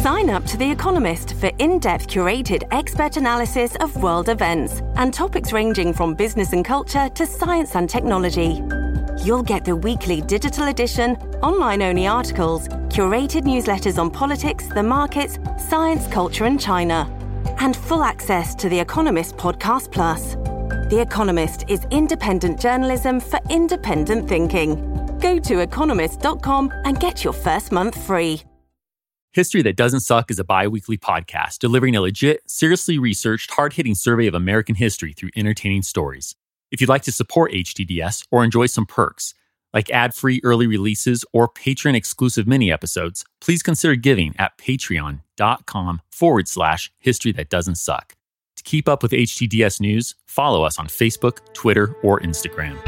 Sign up to The Economist for in-depth curated expert analysis of world events and topics ranging from business and culture to science and technology. You'll get the weekly digital edition, online-only articles, curated newsletters on politics, the markets, science, culture and China, and full access to The Economist Podcast Plus. The Economist is independent journalism for independent thinking. Go to economist.com and get your first month free. History That Doesn't Suck is a bi-weekly podcast delivering a legit, seriously researched, hard-hitting survey of American history through entertaining stories. If you'd like to support HTDS or enjoy some perks, like ad-free early releases or patron-exclusive mini-episodes, please consider giving at patreon.com/History That Doesn't Suck. To keep up with HTDS news, follow us on Facebook, Twitter, or Instagram.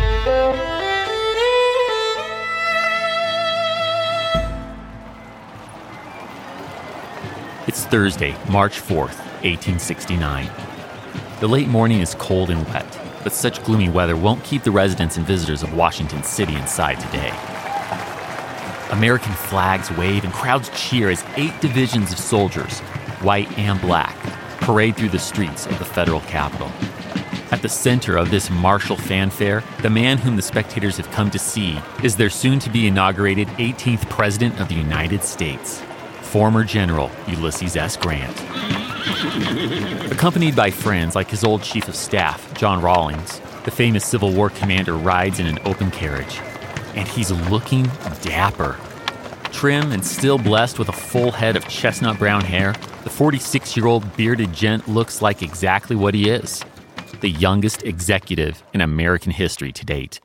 It's Thursday, March 4th, 1869. The late morning is cold and wet, but such gloomy weather won't keep the residents and visitors of Washington City inside today. American flags wave and crowds cheer as 8 divisions of soldiers, white and black, parade through the streets of the federal capital. At the center of this martial fanfare, the man whom the spectators have come to see is their soon-to-be inaugurated 18th President of the United States, former General Ulysses S. Grant. Accompanied by friends like his old chief of staff, John Rawlings, the famous Civil War commander rides in an open carriage. And he's looking dapper. Trim and still blessed with a full head of chestnut brown hair, the 46-year-old bearded gent looks like exactly what he is, the youngest executive in American history to date.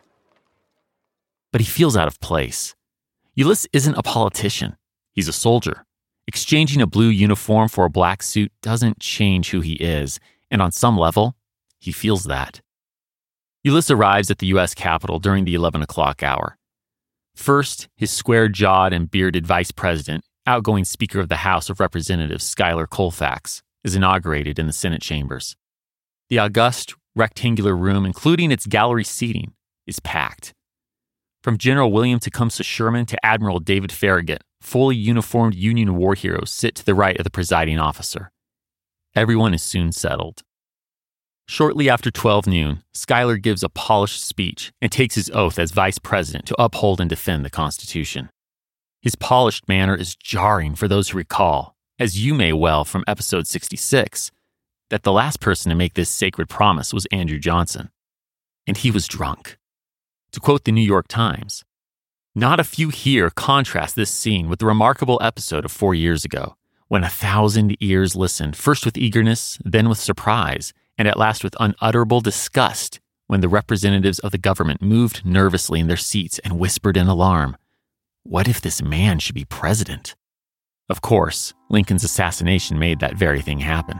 But he feels out of place. Ulysses isn't a politician. He's a soldier. Exchanging a blue uniform for a black suit doesn't change who he is, and on some level, he feels that. Ulysses arrives at the U.S. Capitol during the 11 o'clock hour. First, his square-jawed and bearded vice president, outgoing Speaker of the House of Representatives Schuyler Colfax, is inaugurated in the Senate chambers. The august, rectangular room, including its gallery seating, is packed. From General William Tecumseh Sherman to Admiral David Farragut, fully uniformed Union war heroes sit to the right of the presiding officer. Everyone is soon settled. Shortly after 12 noon, Schuyler gives a polished speech and takes his oath as vice president to uphold and defend the Constitution. His polished manner is jarring for those who recall, as you may well from episode 66, that the last person to make this sacred promise was Andrew Johnson. And he was drunk. To quote the New York Times, "Not a few here contrast this scene with the remarkable episode of 4 years ago, when 1,000 ears listened, first with eagerness, then with surprise, and at last with unutterable disgust, when the representatives of the government moved nervously in their seats and whispered in alarm, 'What if this man should be president?' Of course, Lincoln's assassination made that very thing happen.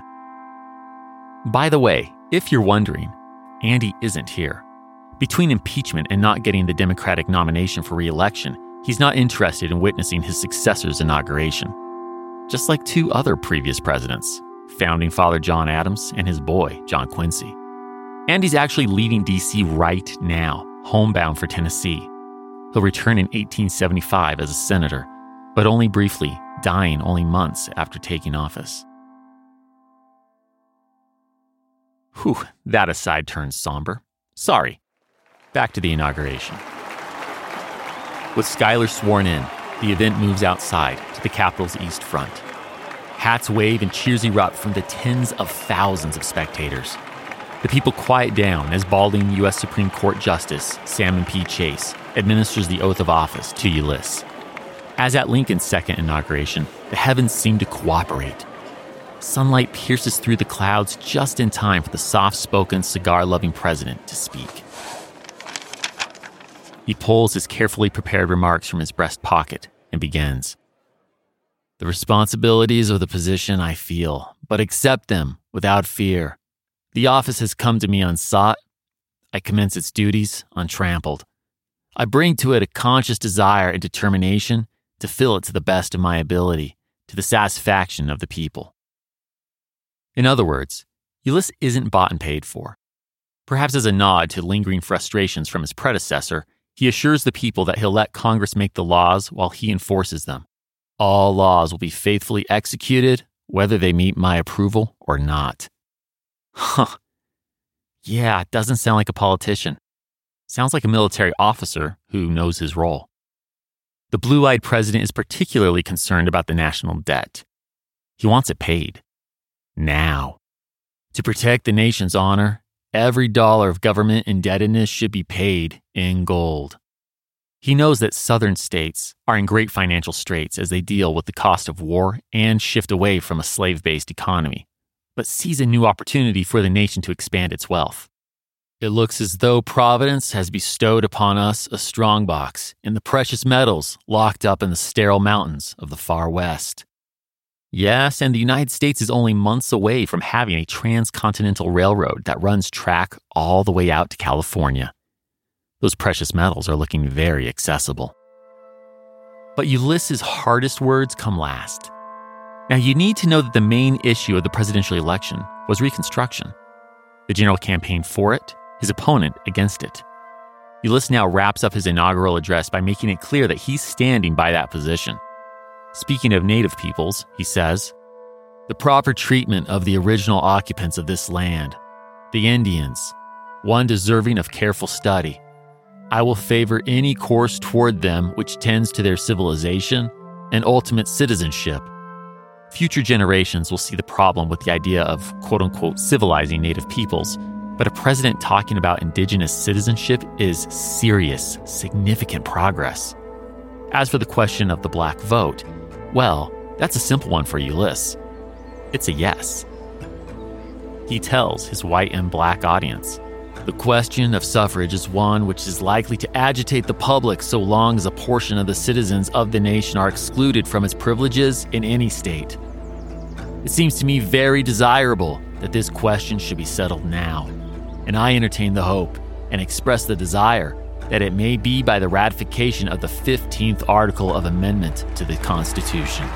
By the way, if you're wondering, Andy isn't here. Between impeachment and not getting the Democratic nomination for re-election, he's not interested in witnessing his successor's inauguration. Just like 2 other previous presidents, Founding Father John Adams and his boy, John Quincy. Andy's actually leaving D.C. right now, homebound for Tennessee. He'll return in 1875 as a senator, but only briefly, dying only months after taking office. Whew, that aside turns somber. Sorry. Back to the inauguration. With Schuyler sworn in, the event moves outside to the Capitol's east front. Hats wave and cheers erupt from the tens of thousands of spectators. The people quiet down as balding U.S. Supreme Court Justice Salmon P. Chase administers the oath of office to Ulysses. As at Lincoln's second inauguration, the heavens seem to cooperate. Sunlight pierces through the clouds just in time for the soft-spoken, cigar-loving president to speak. He pulls his carefully prepared remarks from his breast pocket and begins. "The responsibilities of the position I feel, but accept them without fear. The office has come to me unsought. I commence its duties untrampled. I bring to it a conscious desire and determination to fill it to the best of my ability, to the satisfaction of the people." In other words, Ulysses isn't bought and paid for. Perhaps as a nod to lingering frustrations from his predecessor, he assures the people that he'll let Congress make the laws while he enforces them. All laws will be faithfully executed, whether they meet my approval or not. Huh. Yeah, it doesn't sound like a politician. Sounds like a military officer who knows his role. The blue-eyed president is particularly concerned about the national debt. He wants it paid. Now. To protect the nation's honor, every dollar of government indebtedness should be paid in gold. He knows that southern states are in great financial straits as they deal with the cost of war and shift away from a slave-based economy, but sees a new opportunity for the nation to expand its wealth. It looks as though Providence has bestowed upon us a strongbox in the precious metals locked up in the sterile mountains of the far west. Yes, and the United States is only months away from having a transcontinental railroad that runs track all the way out to California. Those precious metals are looking very accessible. But Ulysses' hardest words come last. Now, you need to know that the main issue of the presidential election was Reconstruction. The general campaigned for it, his opponent against it. Ulysses now wraps up his inaugural address by making it clear that he's standing by that position. Speaking of native peoples, he says, "The proper treatment of the original occupants of this land, the Indians, one deserving of careful study. I will favor any course toward them which tends to their civilization and ultimate citizenship. Future generations will see the problem with the idea of quote-unquote civilizing native peoples, but a president talking about indigenous citizenship is serious, significant progress. As for the question of the black vote, well, that's a simple one for Ulysses. It's a yes." He tells his white and black audience, "The question of suffrage is one which is likely to agitate the public so long as a portion of the citizens of the nation are excluded from its privileges in any state. It seems to me very desirable that this question should be settled now, and I entertain the hope and express the desire that it may be by the ratification of the 15th Article of Amendment to the Constitution."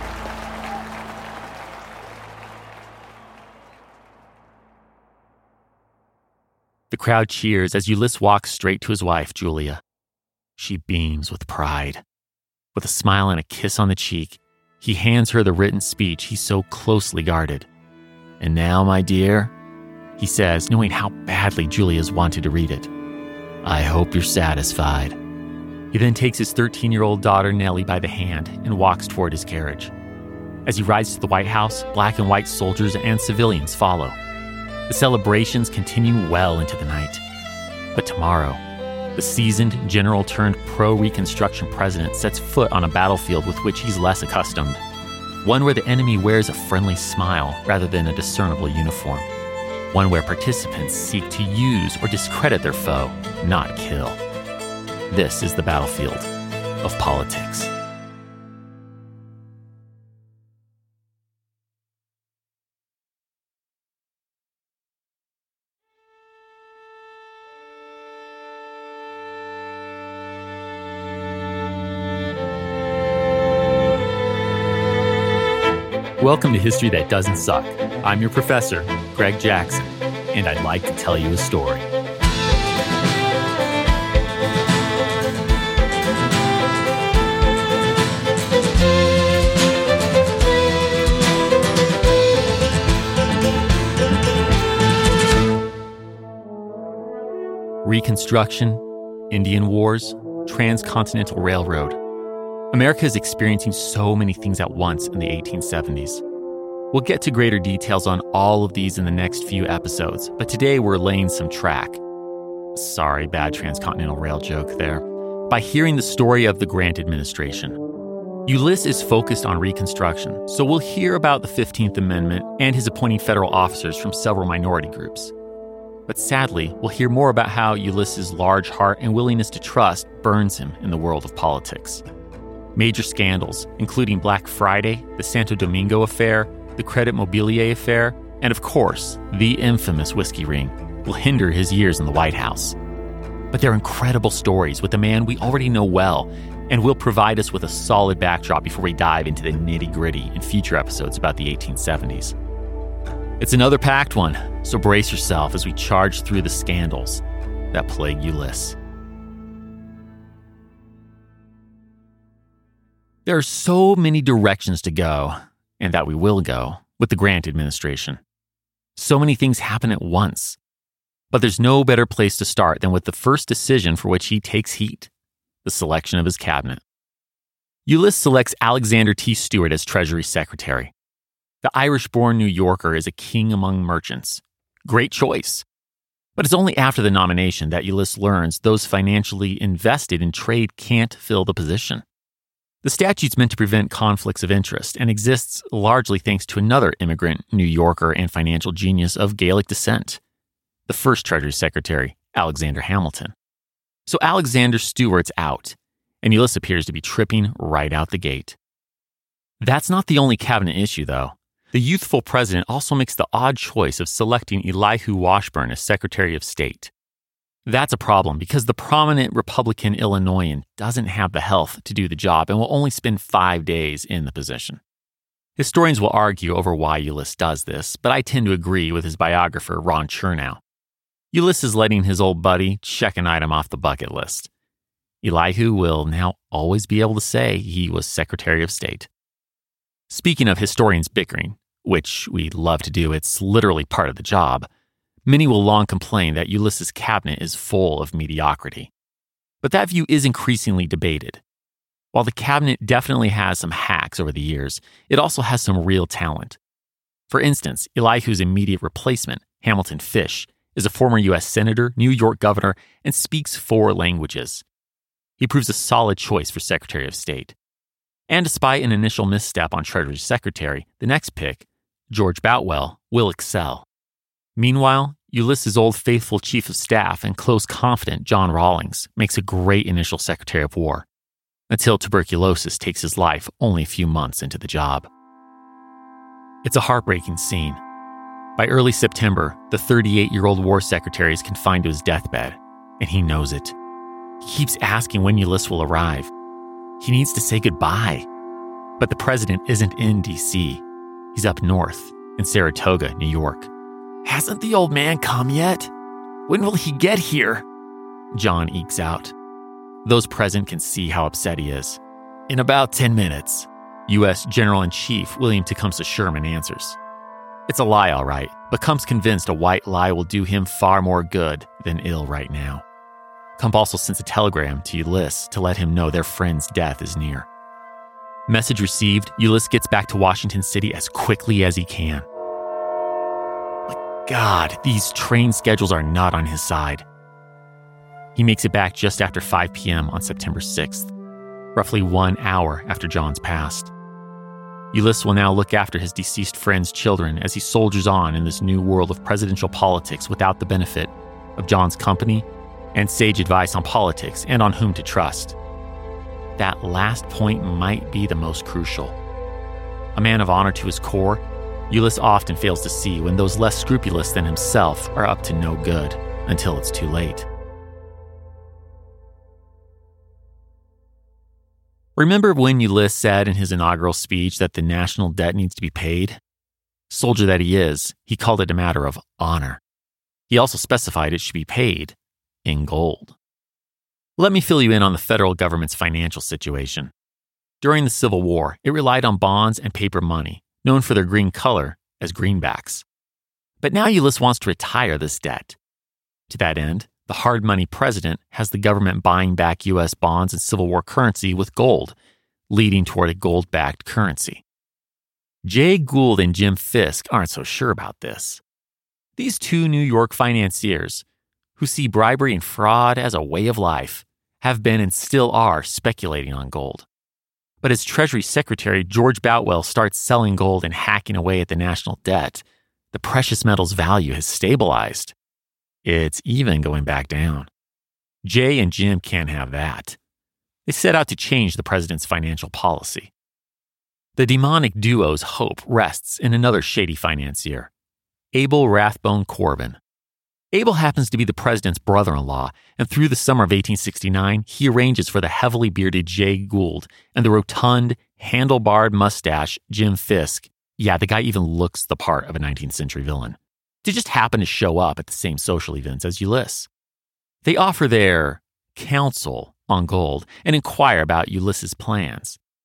The crowd cheers as Ulysses walks straight to his wife, Julia. She beams with pride. With a smile and a kiss on the cheek, he hands her the written speech he so closely guarded. "And now, my dear," he says, knowing how badly Julia's wanted to read it, "I hope you're satisfied." He then takes his 13-year-old daughter, Nellie, by the hand and walks toward his carriage. As he rides to the White House, black and white soldiers and civilians follow. The celebrations continue well into the night. But tomorrow, the seasoned general-turned-pro-Reconstruction president sets foot on a battlefield with which he's less accustomed. One where the enemy wears a friendly smile rather than a discernible uniform. One where participants seek to use or discredit their foe, not kill. This is the battlefield of politics. Welcome to History That Doesn't Suck. I'm your professor, Greg Jackson, and I'd like to tell you a story. Reconstruction, Indian Wars, Transcontinental Railroad. America is experiencing so many things at once in the 1870s. We'll get to greater details on all of these in the next few episodes, but today we're laying some track. Sorry, bad transcontinental rail joke there. By hearing the story of the Grant administration. Ulysses is focused on Reconstruction, so we'll hear about the 15th Amendment and his appointing federal officers from several minority groups. But sadly, we'll hear more about how Ulysses' large heart and willingness to trust burns him in the world of politics. Major scandals, including Black Friday, the Santo Domingo affair, the Credit Mobilier affair, and of course, the infamous whiskey ring, will hinder his years in the White House. But they're incredible stories with a man we already know well and will provide us with a solid backdrop before we dive into the nitty-gritty in future episodes about the 1870s. It's another packed one, so brace yourself as we charge through the scandals that plague Ulysses. There are so many directions to go, and that we will go, with the Grant administration. So many things happen at once. But there's no better place to start than with the first decision for which he takes heat, the selection of his cabinet. Ulysses selects Alexander T. Stewart as Treasury Secretary. The Irish-born New Yorker is a king among merchants. Great choice. But it's only after the nomination that Ulysses learns those financially invested in trade can't fill the position. The statute's meant to prevent conflicts of interest and exists largely thanks to another immigrant New Yorker and financial genius of Gaelic descent, the first Treasury Secretary, Alexander Hamilton. So Alexander Stewart's out, and Ulysses appears to be tripping right out the gate. That's not the only cabinet issue, though. The youthful president also makes the odd choice of selecting Elihu Washburn as Secretary of State. That's a problem because the prominent Republican Illinoisan doesn't have the health to do the job and will only spend 5 days in the position. Historians will argue over why Ulysses does this, but I tend to agree with his biographer, Ron Chernow. Ulysses is letting his old buddy check an item off the bucket list. Elihu will now always be able to say he was Secretary of State. Speaking of historians bickering, which we love to do, it's literally part of the job, many will long complain that Ulysses' cabinet is full of mediocrity. But that view is increasingly debated. While the cabinet definitely has some hacks over the years, it also has some real talent. For instance, Elihu's immediate replacement, Hamilton Fish, is a former U.S. Senator, New York Governor, and speaks 4 languages. He proves a solid choice for Secretary of State. And despite an initial misstep on Treasury Secretary, the next pick, George Boutwell, will excel. Meanwhile, Ulysses' old faithful Chief of Staff and close confidant John Rawlings makes a great initial Secretary of War, until tuberculosis takes his life only a few months into the job. It's a heartbreaking scene. By early September, the 38-year-old War Secretary is confined to his deathbed, and he knows it. He keeps asking when Ulysses will arrive. He needs to say goodbye. But the president isn't in D.C. He's up north, in Saratoga, New York. "Hasn't the old man come yet? When will he get here?" John ekes out. Those present can see how upset he is. "In about 10 minutes, U.S. General-in-Chief William Tecumseh Sherman answers. It's a lie, all right, but Cump's convinced a white lie will do him far more good than ill right now. Cump also sends a telegram to Ulysses to let him know their friend's death is near. Message received, Ulysses gets back to Washington City as quickly as he can. But God, these train schedules are not on his side. He makes it back just after 5 p.m. on September 6th, roughly 1 hour after John's passed. Ulysses will now look after his deceased friend's children as he soldiers on in this new world of presidential politics without the benefit of John's company and sage advice on politics and on whom to trust. That last point might be the most crucial. A man of honor to his core, Ulysses often fails to see when those less scrupulous than himself are up to no good until it's too late. Remember when Ulysses said in his inaugural speech that the national debt needs to be paid? Soldier that he is, he called it a matter of honor. He also specified it should be paid in gold. Let me fill you in on the federal government's financial situation. During the Civil War, it relied on bonds and paper money, known for their green color as greenbacks. But now Ulysses wants to retire this debt. To that end, the hard money president has the government buying back U.S. bonds and Civil War currency with gold, leading toward a gold-backed currency. Jay Gould and Jim Fisk aren't so sure about this. These two New York financiers, who see bribery and fraud as a way of life, have been and still are speculating on gold. But as Treasury Secretary George Boutwell starts selling gold and hacking away at the national debt, the precious metal's value has stabilized. It's even going back down. Jay and Jim can't have that. They set out to change the president's financial policy. The demonic duo's hope rests in another shady financier, Abel Rathbone Corbin. Abel happens to be the president's brother-in-law, and through the summer of 1869, he arranges for the heavily bearded Jay Gould and the rotund, handlebarred mustache Jim Fisk, yeah, the guy even looks the part of a 19th century villain, to just happen to show up at the same social events as Ulysses. They offer their counsel on gold and inquire about Ulysses' plans.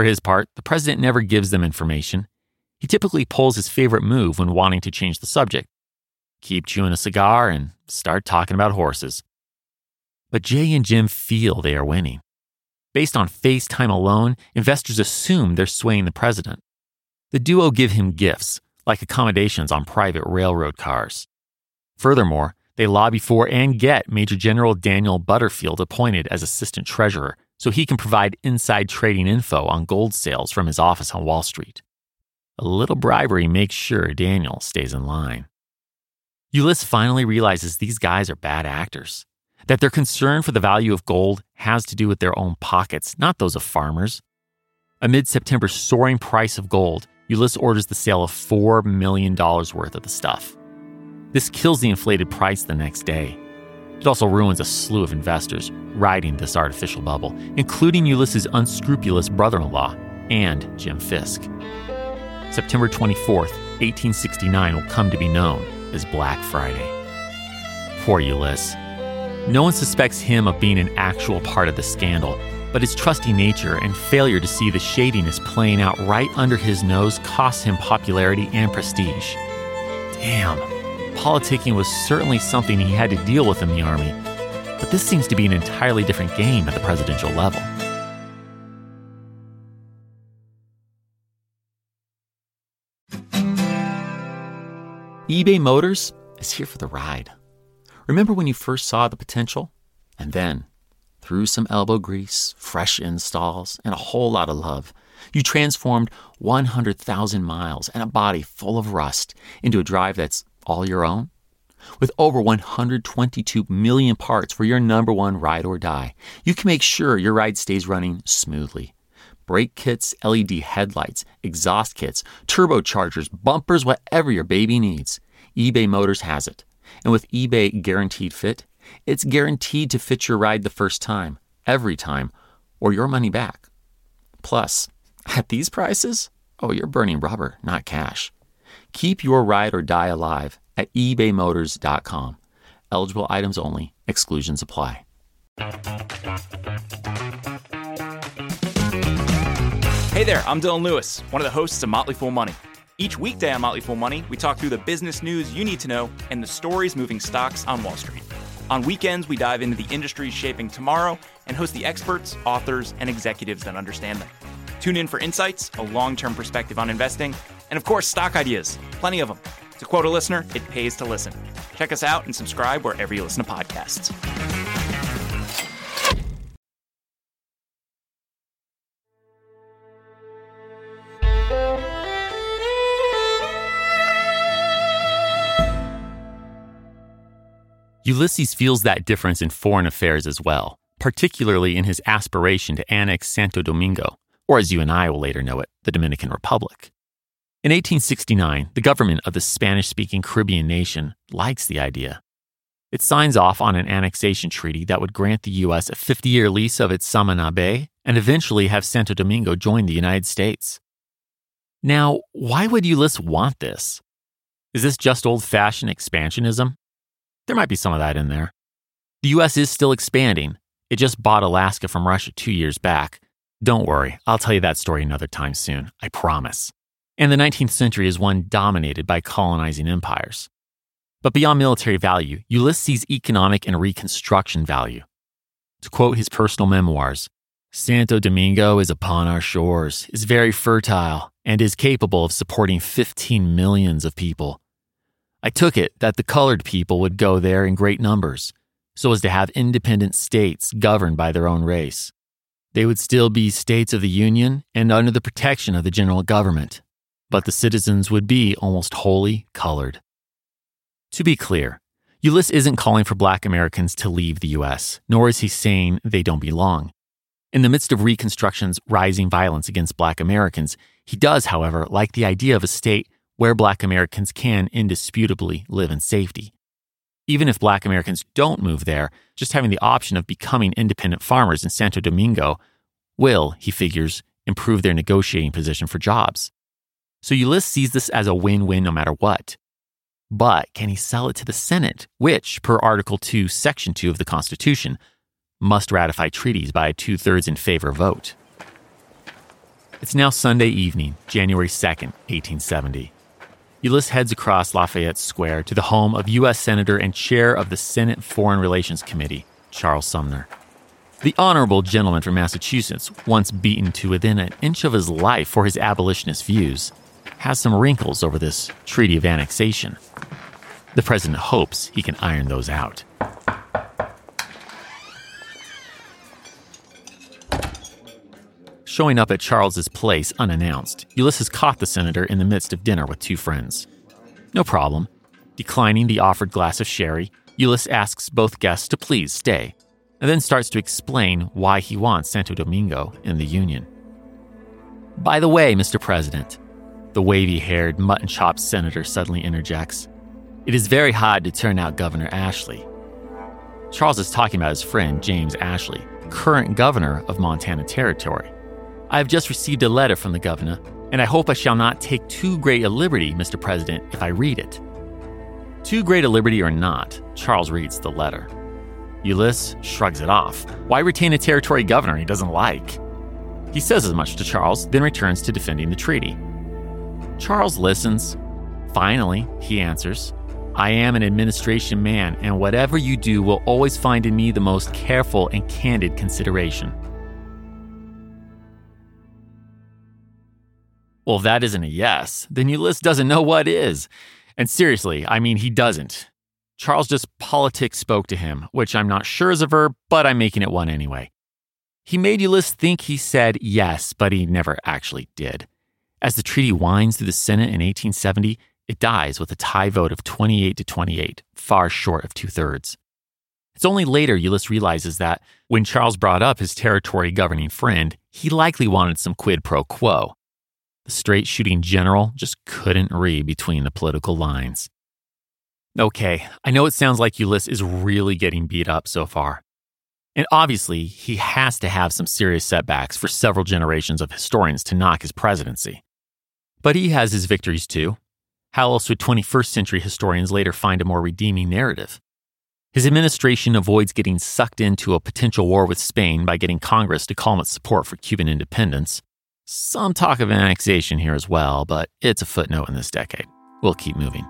For his part, the president never gives them information. He typically pulls his favorite move when wanting to change the subject. Keep chewing a cigar and start talking about horses. But Jay and Jim feel they are winning. Based on face time alone, investors assume they're swaying the president. The duo give him gifts, like accommodations on private railroad cars. Furthermore, they lobby for and get Major General Daniel Butterfield appointed as assistant treasurer so he can provide inside trading info on gold sales from his office on Wall Street. A little bribery makes sure Daniel stays in line. Ulyss finally realizes these guys are bad actors, that their concern for the value of gold has to do with their own pockets, not those of farmers. Amid September's soaring price of gold, Ulyss orders the sale of $4 million worth of the stuff. This kills the inflated price the next day. It also ruins a slew of investors riding this artificial bubble, including Ulyss's unscrupulous brother-in-law and Jim Fisk. September 24th, 1869 will come to be known as Black Friday. Poor Ulyss. No one suspects him of being an actual part of the scandal, but his trusty nature and failure to see the shadiness playing out right under his nose costs him popularity and prestige. Damn. Politicking was certainly something he had to deal with in the Army, but this seems to be an entirely different game at the presidential level. eBay Motors is here for the ride. Remember when you first saw the potential? And then, through some elbow grease, fresh installs, and a whole lot of love, you transformed 100,000 miles and a body full of rust into a drive that's all your own? With over 122 million parts for your number one ride or die, you can make sure your ride stays running smoothly. Brake kits, LED headlights, exhaust kits, turbochargers, bumpers, whatever your baby needs, eBay Motors has it. And with eBay Guaranteed Fit, it's guaranteed to fit your ride the first time, every time, or your money back. Plus, at these prices, you're burning rubber, not cash. Keep your ride or die alive at ebaymotors.com. Eligible items only. Exclusions apply. Hey there, I'm Dylan Lewis, one of the hosts of Motley Fool Money. Each weekday on Motley Fool Money, we talk through the business news you need to know and the stories moving stocks on Wall Street. On weekends, we dive into the industries shaping tomorrow and host the experts, authors, and executives that understand them. Tune in for insights, a long-term perspective on investing, and of course, stock ideas. Plenty of them. To quote a listener, it pays to listen. Check us out and subscribe wherever you listen to podcasts. Ulysses feels that difference in foreign affairs as well, particularly in his aspiration to annex Santo Domingo, or as you and I will later know it, the Dominican Republic. In 1869, the government of the Spanish-speaking Caribbean nation likes the idea. It signs off on an annexation treaty that would grant the U.S. a 50-year lease of its Samana Bay and eventually have Santo Domingo join the United States. Now, why would Ulyss want this? Is this just old-fashioned expansionism? There might be some of that in there. The U.S. is still expanding. It just bought Alaska from Russia 2 years back. Don't worry, I'll tell you that story another time soon, I promise. And the 19th century is one dominated by colonizing empires. But beyond military value, Ulyss sees economic and reconstruction value. To quote his personal memoirs, Santo Domingo is upon our shores, is very fertile, and is capable of supporting 15 millions of people. I took it that the colored people would go there in great numbers, so as to have independent states governed by their own race. They would still be states of the Union and under the protection of the general government, but the citizens would be almost wholly colored. To be clear, Ulyss isn't calling for Black Americans to leave the U.S., nor is he saying they don't belong. In the midst of Reconstruction's rising violence against Black Americans, he does, however, like the idea of a state where Black Americans can indisputably live in safety. Even if Black Americans don't move there, just having the option of becoming independent farmers in Santo Domingo will, he figures, improve their negotiating position for jobs. So Ulyss sees this as a win-win no matter what. But can he sell it to the Senate, which, per Article 2, Section 2 of the Constitution, must ratify treaties by a 2/3 in favor vote? It's now Sunday evening, January 2nd, 1870. Ulysses heads across Lafayette Square to the home of U.S. Senator and Chair of the Senate Foreign Relations Committee, Charles Sumner. The honorable gentleman from Massachusetts, once beaten to within an inch of his life for his abolitionist views, has some wrinkles over this treaty of annexation. The president hopes he can iron those out. Showing up at Charles's place unannounced, Ulysses caught the senator in the midst of dinner with two friends. No problem. Declining the offered glass of sherry, Ulysses asks both guests to please stay, and then starts to explain why he wants Santo Domingo in the Union. By the way, Mr. President, the wavy-haired, mutton-chopped senator suddenly interjects, it is very hard to turn out Governor Ashley. Charles is talking about his friend, James Ashley, current governor of Montana Territory. I have just received a letter from the governor, and I hope I shall not take too great a liberty, Mr. President, if I read it. Too great a liberty or not, Charles reads the letter. Ulysses shrugs it off. Why retain a territory governor he doesn't like? He says as much to Charles, then returns to defending the treaty. Charles listens. Finally, he answers, I am an administration man, and whatever you do will always find in me the most careful and candid consideration. Well, if that isn't a yes, then Ulysses doesn't know what is. And seriously, I mean, he doesn't. Charles just politic spoke to him, which I'm not sure is a verb, but I'm making it one anyway. He made Ulysses think he said yes, but he never actually did. As the treaty winds through the Senate in 1870, it dies with a tie vote of 28-28, far short of 2/3. It's only later Ulysses realizes that when Charles brought up his territory governing friend, he likely wanted some quid pro quo. The straight-shooting general just couldn't read between the political lines. Okay, I know it sounds like Ulysses is really getting beat up so far. And obviously, he has to have some serious setbacks for several generations of historians to knock his presidency. But he has his victories too. How else would 21st century historians later find a more redeeming narrative? His administration avoids getting sucked into a potential war with Spain by getting Congress to calm its support for Cuban independence. Some talk of annexation here as well, but it's a footnote in this decade. We'll keep moving.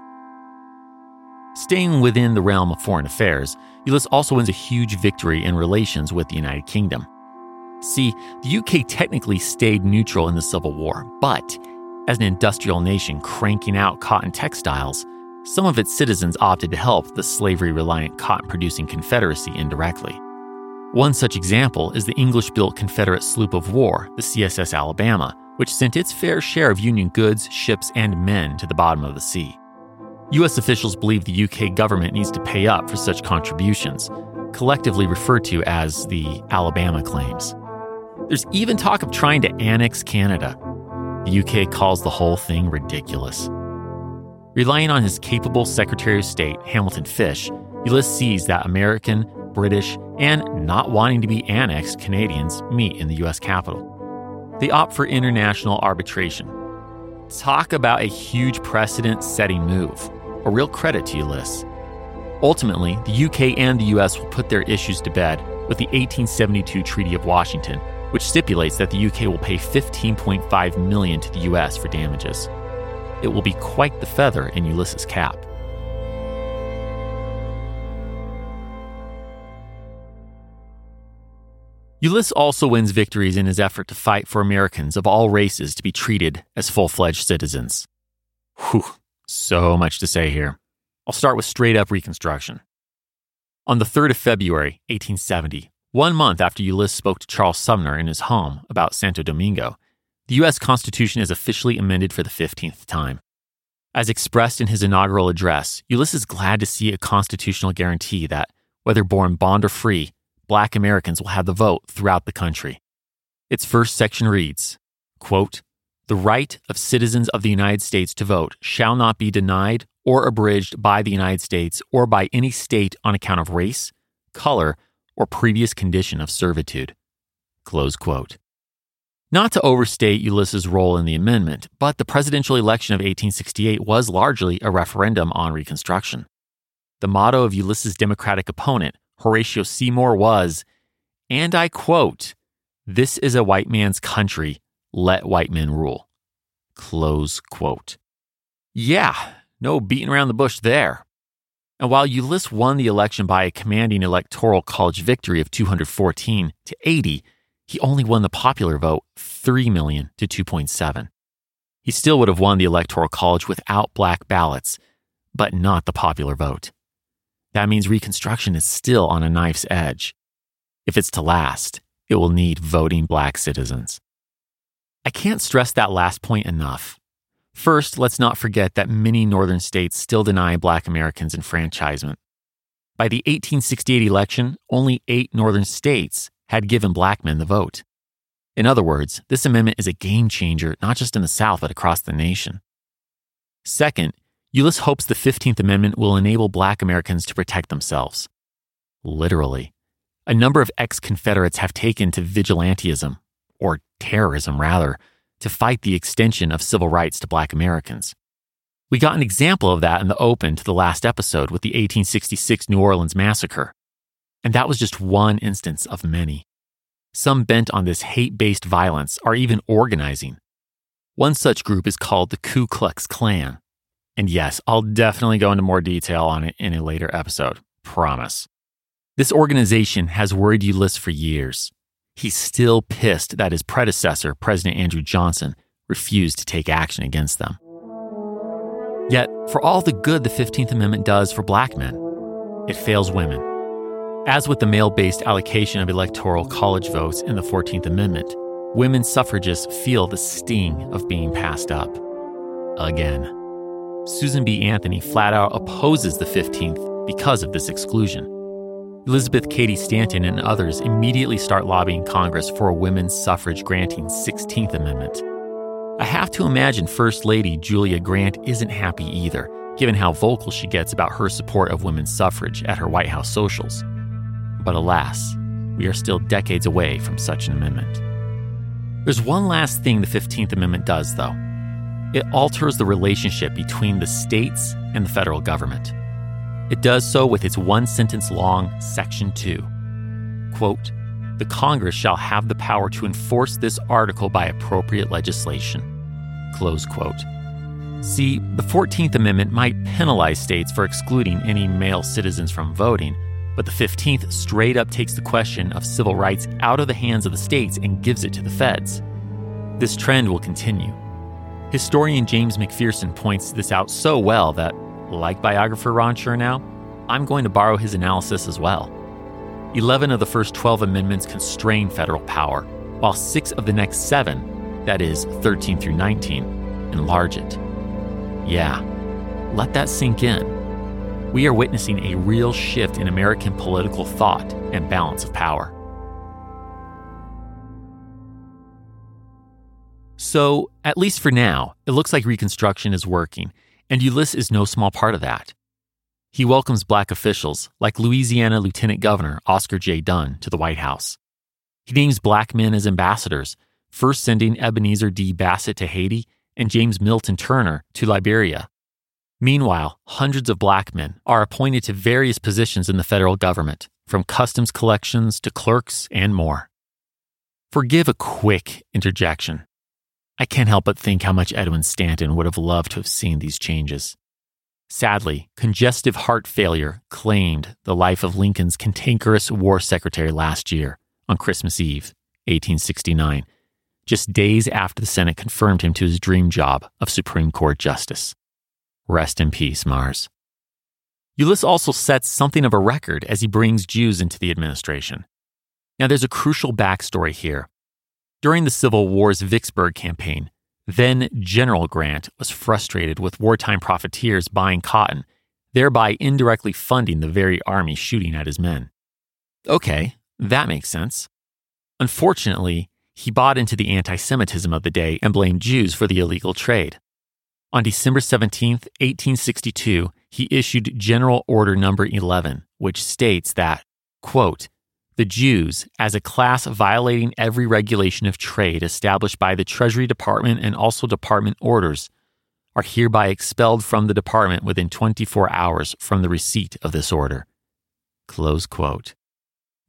Staying within the realm of foreign affairs, Ulysses also wins a huge victory in relations with the United Kingdom. See, the UK technically stayed neutral in the Civil War, but as an industrial nation cranking out cotton textiles, some of its citizens opted to help the slavery-reliant cotton-producing Confederacy indirectly. One such example is the English-built Confederate sloop of war, the CSS Alabama, which sent its fair share of Union goods, ships, and men to the bottom of the sea. U.S. officials believe the UK government needs to pay up for such contributions, collectively referred to as the Alabama Claims. There's even talk of trying to annex Canada. The UK calls the whole thing ridiculous. Relying on his capable Secretary of State, Hamilton Fish, Ulysses sees that American, British, and not wanting to be annexed Canadians meet in the U.S. Capitol. They opt for international arbitration. Talk about a huge precedent-setting move. A real credit to Ulysses. Ultimately, the UK and the US will put their issues to bed with the 1872 Treaty of Washington, which stipulates that the UK will pay $15.5 million to the US for damages. It will be quite the feather in Ulysses' cap. Ulysses also wins victories in his effort to fight for Americans of all races to be treated as full-fledged citizens. Whew. So much to say here. I'll start with straight-up Reconstruction. On the 3rd of February, 1870, 1 month after Ulysses spoke to Charles Sumner in his home about Santo Domingo, the U.S. Constitution is officially amended for the 15th time. As expressed in his inaugural address, Ulysses is glad to see a constitutional guarantee that, whether born bond or free, Black Americans will have the vote throughout the country. Its first section reads, quote, "The right of citizens of the United States to vote shall not be denied or abridged by the United States or by any state on account of race, color, or previous condition of servitude." Close quote. Not to overstate Ulysses' role in the amendment, but the presidential election of 1868 was largely a referendum on Reconstruction. The motto of Ulysses' Democratic opponent, Horatio Seymour, was, and I quote, "This is a white man's country. let white men rule. Close quote. Yeah, no beating around the bush there. And while Ulysses won the election by a commanding electoral college victory of 214 to 80, he only won the popular vote 3 million to 2.7. He still would have won the electoral college without black ballots, but not the popular vote. That means Reconstruction is still on a knife's edge. If it's to last, it will need voting black citizens. I can't stress that last point enough. First, let's not forget that many northern states still deny black Americans enfranchisement. By the 1868 election, only 8 northern states had given black men the vote. In other words, this amendment is a game changer not just in the South but across the nation. Second, Ulysses hopes the 15th Amendment will enable black Americans to protect themselves. Literally. A number of ex-Confederates have taken to vigilantism, or terrorism rather, to fight the extension of civil rights to black Americans. We got an example of that in the open to the last episode with the 1866 New Orleans massacre. And that was just one instance of many. Some bent on this hate-based violence are even organizing. One such group is called the Ku Klux Klan. And yes, I'll definitely go into more detail on it in a later episode. Promise. This organization has worried Ulysses for years. He's still pissed that his predecessor, President Andrew Johnson, refused to take action against them. Yet, for all the good the 15th Amendment does for black men, it fails women. As with the male-based allocation of electoral college votes in the 14th Amendment, women suffragists feel the sting of being passed up. Again. Susan B. Anthony flat out opposes the 15th because of this exclusion. Elizabeth Cady Stanton and others immediately start lobbying Congress for a women's suffrage granting 16th Amendment. I have to imagine First Lady Julia Grant isn't happy either, given how vocal she gets about her support of women's suffrage at her White House socials. But alas, we are still decades away from such an amendment. There's one last thing the 15th Amendment does, though. It alters the relationship between the states and the federal government. It does so with its one-sentence-long Section 2. Quote, "The Congress shall have the power to enforce this article by appropriate legislation." Close quote. See, the 14th Amendment might penalize states for excluding any male citizens from voting, but the 15th straight up takes the question of civil rights out of the hands of the states and gives it to the feds. This trend will continue. Historian James McPherson points this out so well that, like biographer Ron Chernow, I'm going to borrow his analysis as well. 11 of the first 12 amendments constrain federal power, while 6 of the next 7, that is, 13 through 19, enlarge it. Yeah, let that sink in. We are witnessing a real shift in American political thought and balance of power. So, at least for now, it looks like Reconstruction is working, and Ulysses is no small part of that. He welcomes black officials, like Louisiana Lieutenant Governor Oscar J. Dunn, to the White House. He names black men as ambassadors, first sending Ebenezer D. Bassett to Haiti and James Milton Turner to Liberia. Meanwhile, hundreds of black men are appointed to various positions in the federal government, from customs collections to clerks and more. Forgive a quick interjection. I can't help but think how much Edwin Stanton would have loved to have seen these changes. Sadly, congestive heart failure claimed the life of Lincoln's cantankerous war secretary last year, on Christmas Eve, 1869, just days after the Senate confirmed him to his dream job of Supreme Court Justice. Rest in peace, Mars. Ulysses also sets something of a record as he brings Jews into the administration. Now, there's a crucial backstory here. During the Civil War's Vicksburg campaign, then General Grant was frustrated with wartime profiteers buying cotton, thereby indirectly funding the very army shooting at his men. Okay, that makes sense. Unfortunately, he bought into the anti-Semitism of the day and blamed Jews for the illegal trade. On December 17, 1862, he issued General Order No. 11, which states that, quote, "The Jews, as a class violating every regulation of trade established by the Treasury Department and also department orders, are hereby expelled from the department within 24 hours from the receipt of this order." Close quote.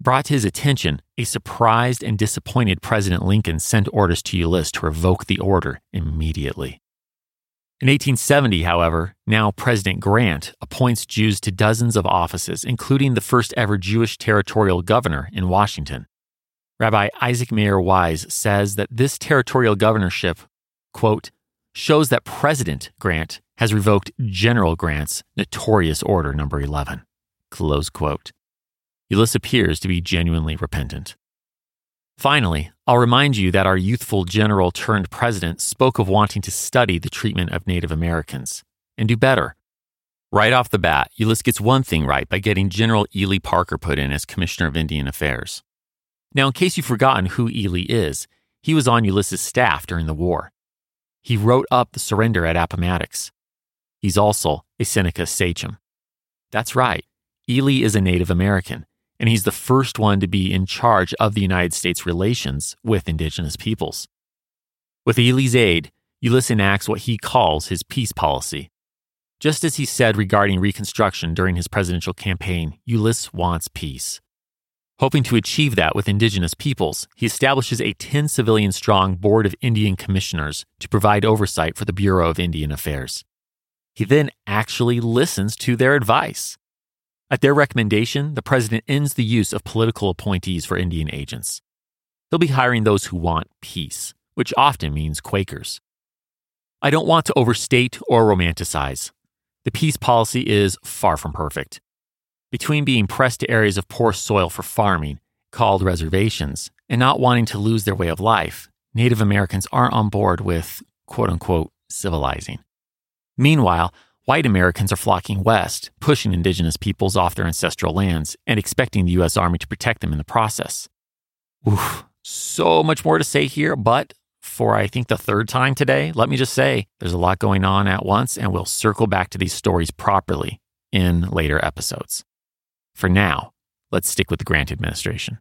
brought to his attention, a surprised and disappointed President Lincoln sent orders to Ulysses to revoke the order immediately. In 1870, however, now President Grant appoints Jews to dozens of offices, including the first ever Jewish territorial governor in Washington. Rabbi Isaac Mayer Wise says that this territorial governorship, quote, shows that President Grant has revoked General Grant's notorious Order No. 11, close quote. Ulysses appears to be genuinely repentant. Finally, I'll remind you that our youthful general turned president spoke of wanting to study the treatment of Native Americans and do better. Right off the bat, Ulysses gets one thing right by getting General Ely Parker put in as Commissioner of Indian Affairs. Now, in case you've forgotten who Ely is, he was on Ulysses' staff during the war. He wrote up the surrender at Appomattox. He's also a Seneca sachem. That's right, Ely is a Native American, and he's the first one to be in charge of the United States' relations with indigenous peoples. With Ely's aid, Ulysses enacts what he calls his peace policy. Just as he said regarding Reconstruction during his presidential campaign, Ulysses wants peace. Hoping to achieve that with indigenous peoples, he establishes a 10-civilian-strong Board of Indian Commissioners to provide oversight for the Bureau of Indian Affairs. He then actually listens to their advice. At their recommendation, the president ends the use of political appointees for Indian agents. He'll be hiring those who want peace, which often means Quakers. I don't want to overstate or romanticize. The peace policy is far from perfect. Between being pressed to areas of poor soil for farming, called reservations, and not wanting to lose their way of life, Native Americans aren't on board with, quote-unquote, civilizing. Meanwhile, white Americans are flocking west, pushing indigenous peoples off their ancestral lands and expecting the U.S. Army to protect them in the process. Oof, so much more to say here, but for I think the third time today, let me just say there's a lot going on at once, and we'll circle back to these stories properly in later episodes. For now, let's stick with the Grant administration.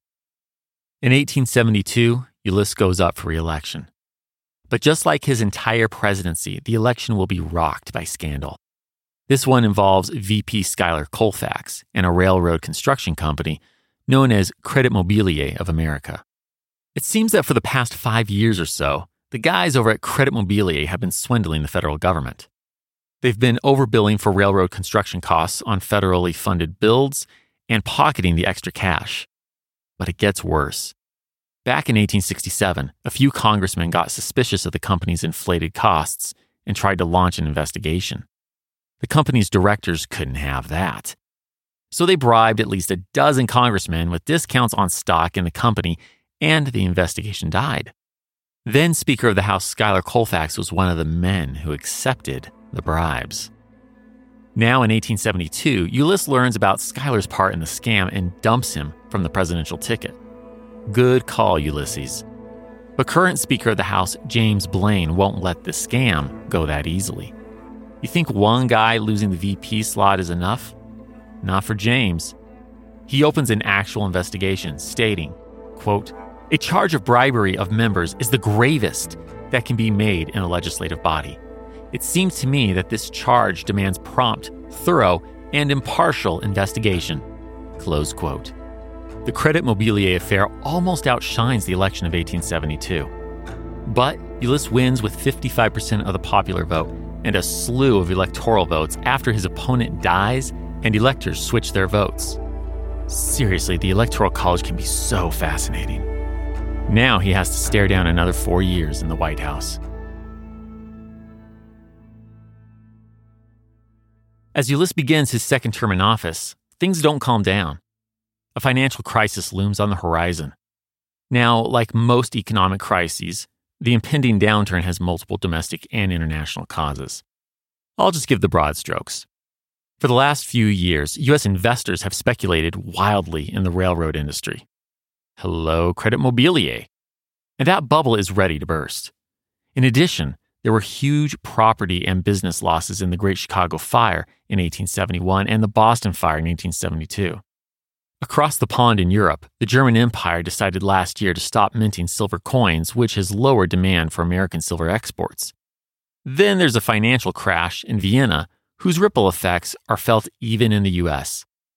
In 1872, Ulysses goes up for re-election. But just like his entire presidency, the election will be rocked by scandal. This one involves VP Schuyler Colfax and a railroad construction company known as Credit Mobilier of America. It seems that for the past 5 years or so, the guys over at Credit Mobilier have been swindling the federal government. They've been overbilling for railroad construction costs on federally funded builds and pocketing the extra cash. But it gets worse. Back in 1867, a few congressmen got suspicious of the company's inflated costs and tried to launch an investigation. The company's directors couldn't have that. So they bribed at least a dozen congressmen with discounts on stock in the company, and the investigation died. Then Speaker of the House Schuyler Colfax was one of the men who accepted the bribes. Now in 1872, Ulysses learns about Schuyler's part in the scam and dumps him from the presidential ticket. Good call, Ulysses. But current Speaker of the House, James Blaine, won't let the scam go that easily. You think one guy losing the VP slot is enough? Not for James. He opens an actual investigation, stating, quote, "A charge of bribery of members is the gravest that can be made in a legislative body. It seems to me that this charge demands prompt, thorough, and impartial investigation." Close quote. The Credit Mobilier affair almost outshines the election of 1872. But Ulysses wins with 55% of the popular vote and a slew of electoral votes after his opponent dies and electors switch their votes. Seriously, the Electoral College can be so fascinating. Now he has to stare down another 4 years in the White House. As Ulysses begins his second term in office, things don't calm down. A financial crisis looms on the horizon. Now, like most economic crises, the impending downturn has multiple domestic and international causes. I'll just give the broad strokes. For the last few years, U.S. investors have speculated wildly in the railroad industry. Hello, Credit Mobilier. And that bubble is ready to burst. In addition, there were huge property and business losses in the Great Chicago Fire in 1871 and the Boston Fire in 1872. Across the pond in Europe, the German Empire decided last year to stop minting silver coins, which has lowered demand for American silver exports. Then there's a financial crash in Vienna, whose ripple effects are felt even in the U.S.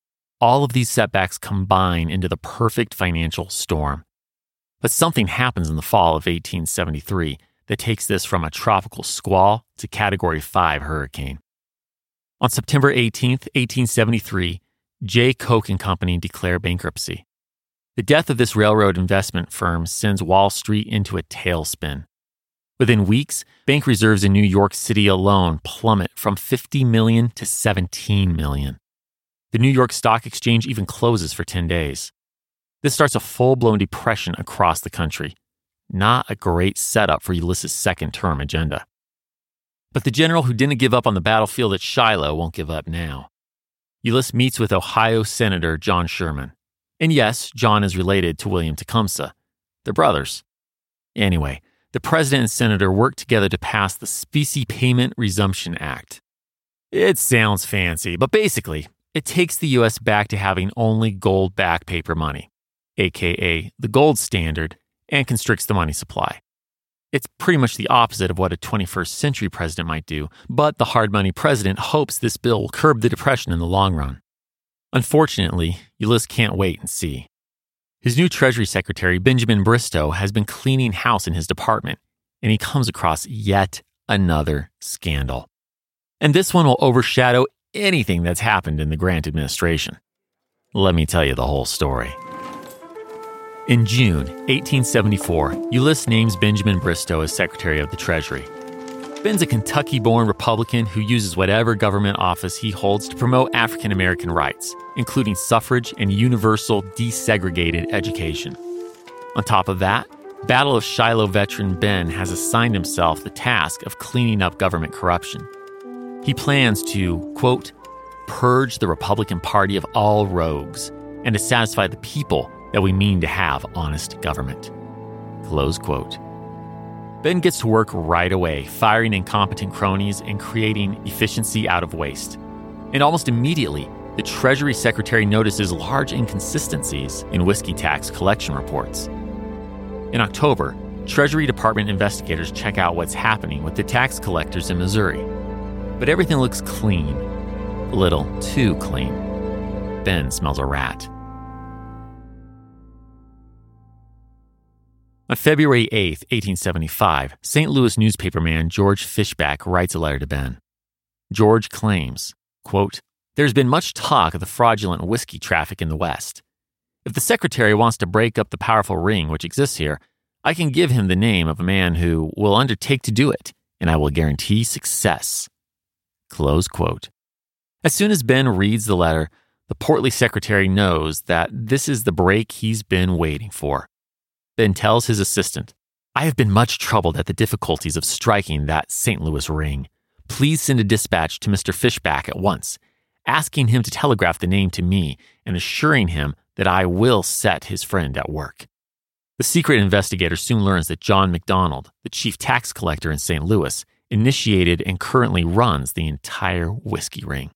All of these setbacks combine into the perfect financial storm. But something happens in the fall of 1873 that takes this from a tropical squall to Category 5 hurricane. On September 18, 1873, J. Koch and Company declare bankruptcy. The death of this railroad investment firm sends Wall Street into a tailspin. Within weeks, bank reserves in New York City alone plummet from $50 million to $17 million. The New York Stock Exchange even closes for 10 days. This starts a full-blown depression across the country. Not a great setup for Ulysses' second-term agenda. But the general who didn't give up on the battlefield at Shiloh won't give up now. Ulysses meets with Ohio Senator John Sherman. And yes, John is related to William Tecumseh. They're brothers. Anyway, the president and senator work together to pass the Specie Payment Resumption Act. It sounds fancy, but basically, it takes the U.S. back to having only gold-backed paper money, aka the gold standard, and constricts the money supply. It's pretty much the opposite of what a 21st century president might do, but the hard money president hopes this bill will curb the depression in the long run. Unfortunately, Ulysses can't wait and see. His new Treasury Secretary, Benjamin Bristow, has been cleaning house in his department, and he comes across yet another scandal. And this one will overshadow anything that's happened in the Grant administration. Let me tell you the whole story. In June 1874, Ulysses names Benjamin Bristow as Secretary of the Treasury. Ben's a Kentucky-born Republican who uses whatever government office he holds to promote African American rights, including suffrage and universal desegregated education. On top of that, Battle of Shiloh veteran Ben has assigned himself the task of cleaning up government corruption. He plans to, quote, purge the Republican Party of all rogues and to satisfy the people that we mean to have honest government. Close quote. Ben gets to work right away, firing incompetent cronies and creating efficiency out of waste. And almost immediately, the Treasury Secretary notices large inconsistencies in whiskey tax collection reports. In October, Treasury Department investigators check out what's happening with the tax collectors in Missouri. But everything looks clean. A little too clean. Ben smells a rat. On February 8, 1875, St. Louis newspaperman George Fishback writes a letter to Ben. George claims, quote, "There's been much talk of the fraudulent whiskey traffic in the West. If the secretary wants to break up the powerful ring which exists here, I can give him the name of a man who will undertake to do it, and I will guarantee success." Close quote. As soon as Ben reads the letter, the portly secretary knows that this is the break he's been waiting for. Ben tells his assistant, "I have been much troubled at the difficulties of striking that St. Louis ring. Please send a dispatch to Mr. Fishback at once, asking him to telegraph the name to me and assuring him that I will set his friend at work." The secret investigator soon learns that John McDonald, the chief tax collector in St. Louis, initiated and currently runs the entire whiskey ring.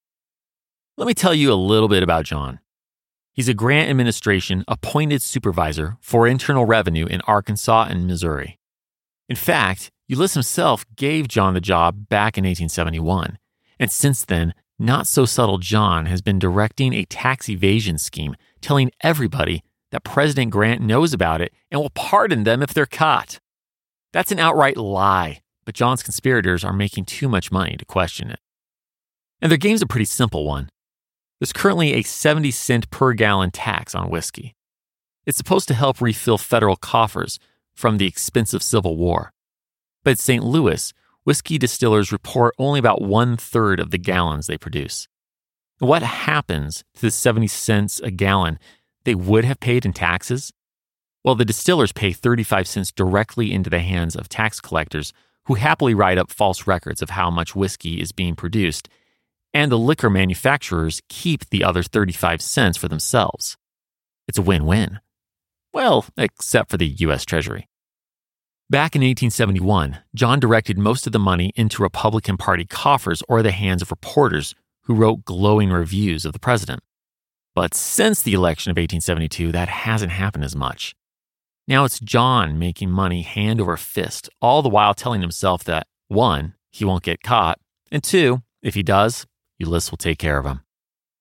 Let me tell you a little bit about John. He's a Grant administration appointed supervisor for internal revenue in Arkansas and Missouri. In fact, Ulysses himself gave John the job back in 1871, and since then, not-so-subtle John has been directing a tax evasion scheme, telling everybody that President Grant knows about it and will pardon them if they're caught. That's an outright lie, but John's conspirators are making too much money to question it. And their game's a pretty simple one. There's currently a 70-cent per gallon tax on whiskey. It's supposed to help refill federal coffers from the expensive Civil War. But at St. Louis, whiskey distillers report only about 1/3 of the gallons they produce. And what happens to the 70 cents a gallon they would have paid in taxes? Well, the distillers pay 35 cents directly into the hands of tax collectors who happily write up false records of how much whiskey is being produced, and the liquor manufacturers keep the other 35 cents for themselves. It's a win-win. Well, except for the U.S. Treasury. Back in 1871, John directed most of the money into Republican Party coffers or the hands of reporters who wrote glowing reviews of the president. But since the election of 1872, that hasn't happened as much. Now it's John making money hand over fist, all the while telling himself that, 1, he won't get caught, and 2, if he does, Ulysses will take care of him.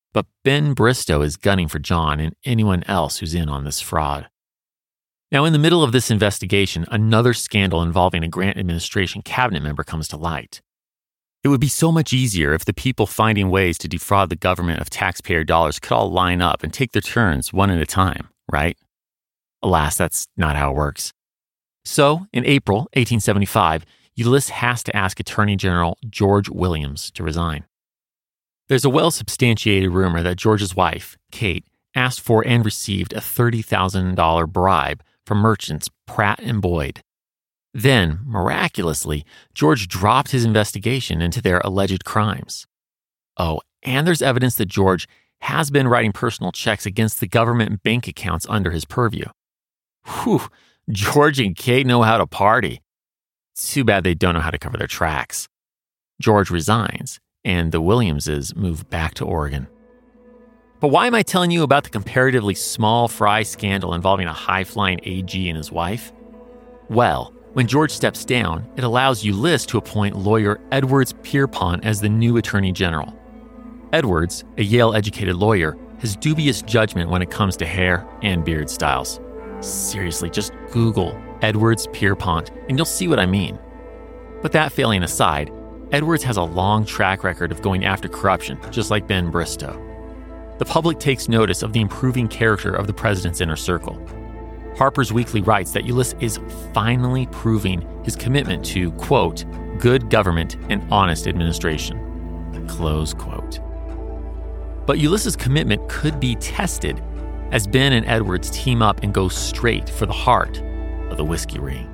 But Ben Bristow is gunning for John and anyone else who's in on this fraud. Now, in the middle of this investigation, another scandal involving a Grant administration cabinet member comes to light. It would be so much easier if the people finding ways to defraud the government of taxpayer dollars could all line up and take their turns one at a time, right? Alas, that's not how it works. So, in April 1875, Ulysses has to ask Attorney General George Williams to resign. There's a well-substantiated rumor that George's wife, Kate, asked for and received a $30,000 bribe from merchants Pratt and Boyd. Then, miraculously, George dropped his investigation into their alleged crimes. Oh, and there's evidence that George has been writing personal checks against the government bank accounts under his purview. Whew, George and Kate know how to party. Too bad they don't know how to cover their tracks. George resigns, and the Williamses move back to Oregon. But why am I telling you about the comparatively small fry scandal involving a high-flying AG and his wife? Well, when George steps down, it allows Ulysses to appoint lawyer Edwards Pierpont as the new Attorney General. Edwards, a Yale-educated lawyer, has dubious judgment when it comes to hair and beard styles. Seriously, just Google Edwards Pierpont and you'll see what I mean. But that failing aside, Edwards has a long track record of going after corruption, just like Ben Bristow. The public takes notice of the improving character of the president's inner circle. Harper's Weekly writes that Ulysses is finally proving his commitment to, quote, good government and honest administration, close quote. But Ulysses' commitment could be tested as Ben and Edwards team up and go straight for the heart of the whiskey ring.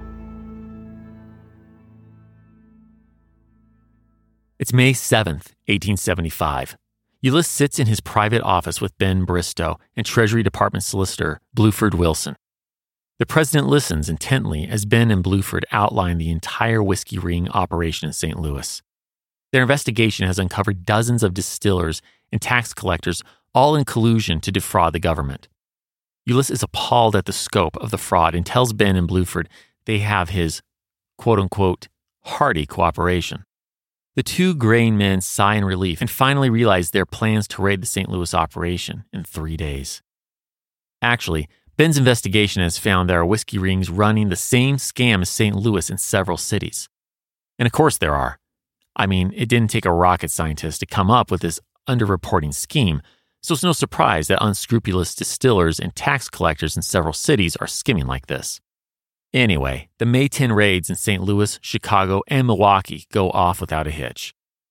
It's May 7th, 1875. Ulysses sits in his private office with Ben Bristow and Treasury Department Solicitor Bluford Wilson. The president listens intently as Ben and Bluford outline the entire whiskey ring operation in St. Louis. Their investigation has uncovered dozens of distillers and tax collectors, all in collusion to defraud the government. Ulysses is appalled at the scope of the fraud and tells Ben and Bluford they have his, quote-unquote, hearty cooperation. The two grain men sigh in relief and finally realize their plans to raid the St. Louis operation in 3 days. Actually, Ben's investigation has found there are whiskey rings running the same scam as St. Louis in several cities. And of course there are. I mean, it didn't take a rocket scientist to come up with this underreporting scheme, so it's no surprise that unscrupulous distillers and tax collectors in several cities are skimming like this. Anyway, the May 10 raids in St. Louis, Chicago, and Milwaukee go off without a hitch.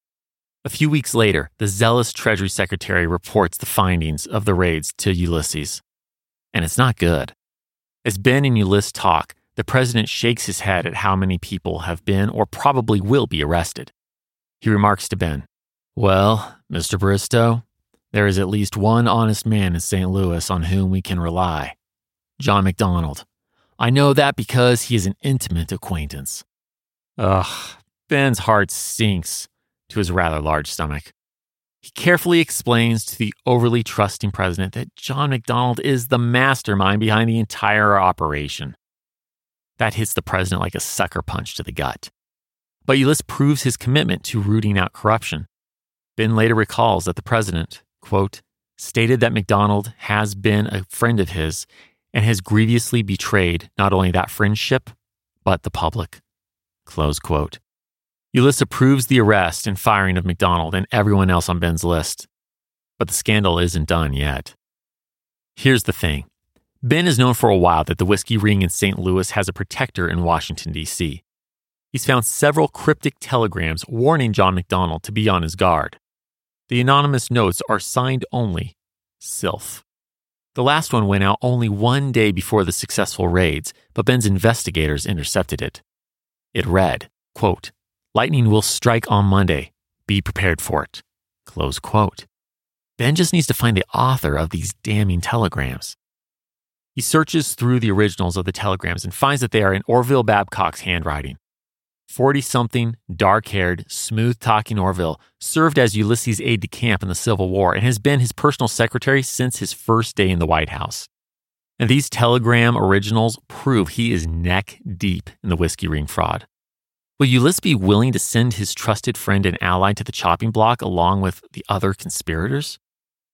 A few weeks later, the zealous Treasury Secretary reports the findings of the raids to Ulysses. And it's not good. As Ben and Ulysses talk, the president shakes his head at how many people have been or probably will be arrested. He remarks to Ben, "Well, Mr. Bristow, there is at least one honest man in St. Louis on whom we can rely. John McDonald. I know that because he is an intimate acquaintance." Ugh, Ben's heart sinks to his rather large stomach. He carefully explains to the overly trusting president that John McDonald is the mastermind behind the entire operation. That hits the president like a sucker punch to the gut. But Ulysses proves his commitment to rooting out corruption. Ben later recalls that the president, quote, stated that McDonald has been a friend of his and has grievously betrayed not only that friendship, but the public, close quote. Ulysses approves the arrest and firing of McDonald and everyone else on Ben's list. But the scandal isn't done yet. Here's the thing. Ben has known for a while that the whiskey ring in St. Louis has a protector in Washington, D.C. He's found several cryptic telegrams warning John McDonald to be on his guard. The anonymous notes are signed only, Sylph. The last one went out only 1 day before the successful raids, but Ben's investigators intercepted it. It read, quote, "Lightning will strike on Monday. Be prepared for it." Close quote. Ben just needs to find the author of these damning telegrams. He searches through the originals of the telegrams and finds that they are in Orville Babcock's handwriting. 40-something, dark-haired, smooth-talking Orville served as Ulysses' aide-de-camp in the Civil War and has been his personal secretary since his first day in the White House. And these telegram originals prove he is neck-deep in the whiskey ring fraud. Will Ulysses be willing to send his trusted friend and ally to the chopping block along with the other conspirators?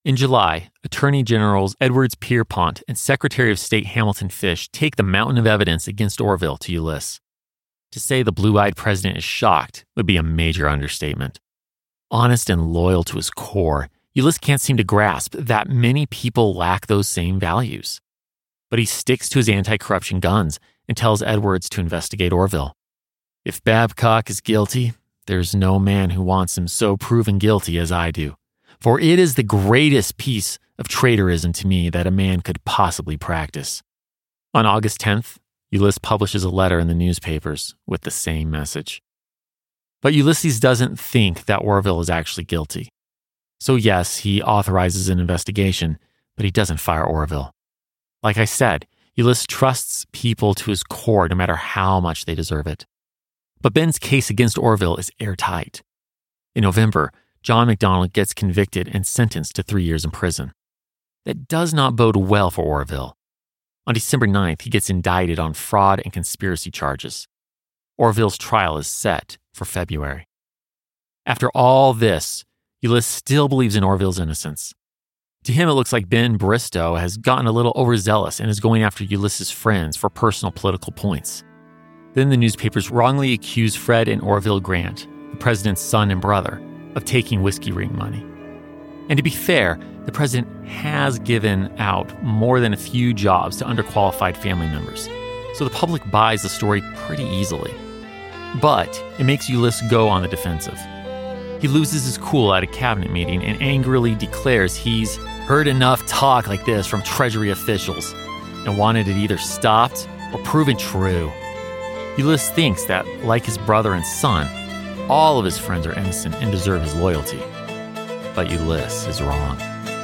In July, Attorney Generals Edwards Pierrepont and Secretary of State Hamilton Fish take the mountain of evidence against Orville to Ulysses. To say the blue-eyed president is shocked would be a major understatement. Honest and loyal to his core, Ulysses can't seem to grasp that many people lack those same values. But he sticks to his anti-corruption guns and tells Edwards to investigate Orville. If Babcock is guilty, there's no man who wants him so proven guilty as I do. For it is the greatest piece of traitorism to me that a man could possibly practice. On August 10th, Ulysses publishes a letter in the newspapers with the same message. But Ulysses doesn't think that Orville is actually guilty. So yes, he authorizes an investigation, but he doesn't fire Orville. Like I said, Ulysses trusts people to his core no matter how much they deserve it. But Ben's case against Orville is airtight. In November, John McDonald gets convicted and sentenced to 3 years in prison. That does not bode well for Orville. On December 9th, he gets indicted on fraud and conspiracy charges. Orville's trial is set for February. After all this, Ulysses still believes in Orville's innocence. To him, it looks like Ben Bristow has gotten a little overzealous and is going after Ulysses' friends for personal political points. Then the newspapers wrongly accuse Fred and Orville Grant, the president's son and brother, of taking whiskey ring money. And to be fair, the president has given out more than a few jobs to underqualified family members, so the public buys the story pretty easily. But it makes Ulysses go on the defensive. He loses his cool at a cabinet meeting and angrily declares he's heard enough talk like this from Treasury officials and wanted it either stopped or proven true. Ulysses thinks that, like his brother and son, all of his friends are innocent and deserve his loyalty. But Ulysses is wrong.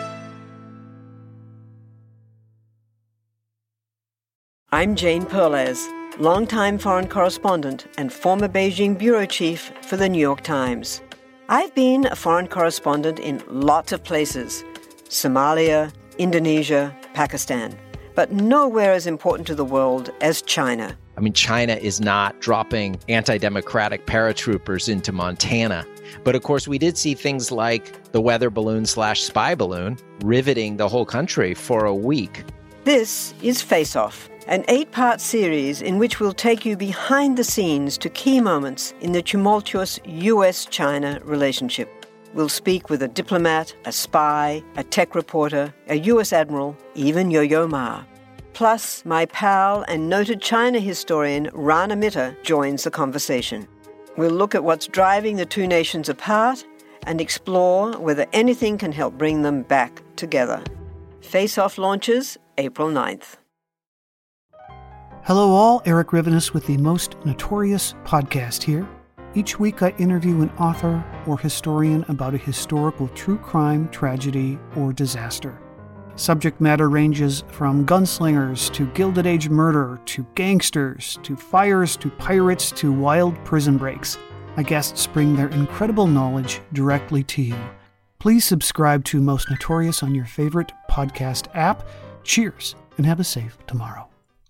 I'm Jane Perlez, longtime foreign correspondent and former Beijing bureau chief for the New York Times. I've been a foreign correspondent in lots of places: Somalia, Indonesia, Pakistan, but nowhere as important to the world as China. I mean, China is not dropping anti-democratic paratroopers into Montana. But of course, we did see things like the weather balloon/spy balloon riveting the whole country for a week. This is Face Off, an 8-part series in which we'll take you behind the scenes to key moments in the tumultuous U.S.-China relationship. We'll speak with a diplomat, a spy, a tech reporter, a U.S. admiral, even Yo-Yo Ma. Plus, my pal and noted China historian Rana Mitter joins the conversation. We'll look at what's driving the two nations apart and explore whether anything can help bring them back together. Face Off launches April 9th. Hello all, Eric Rivenes with the Most Notorious podcast here. Each week I interview an author or historian about a historical true crime, tragedy, or disaster. Subject matter ranges from gunslingers to Gilded Age murder to gangsters to fires to pirates to wild prison breaks. My guests bring their incredible knowledge directly to you. Please subscribe to Most Notorious on your favorite podcast app. Cheers, and have a safe tomorrow.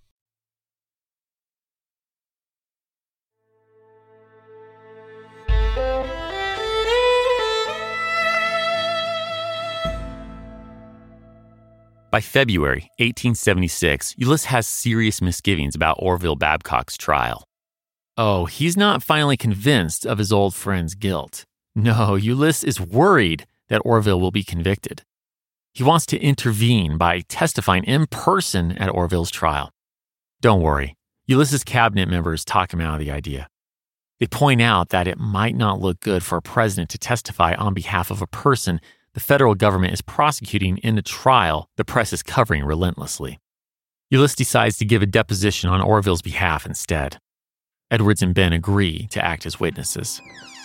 By February 1876, Ulysses has serious misgivings about Orville Babcock's trial. Oh, he's not finally convinced of his old friend's guilt. No, Ulysses is worried that Orville will be convicted. He wants to intervene by testifying in person at Orville's trial. Don't worry, Ulysses' cabinet members talk him out of the idea. They point out that it might not look good for a president to testify on behalf of a person the federal government is prosecuting in a trial the press is covering relentlessly. Ulysses decides to give a deposition on Orville's behalf instead. Edwards and Ben agree to act as witnesses.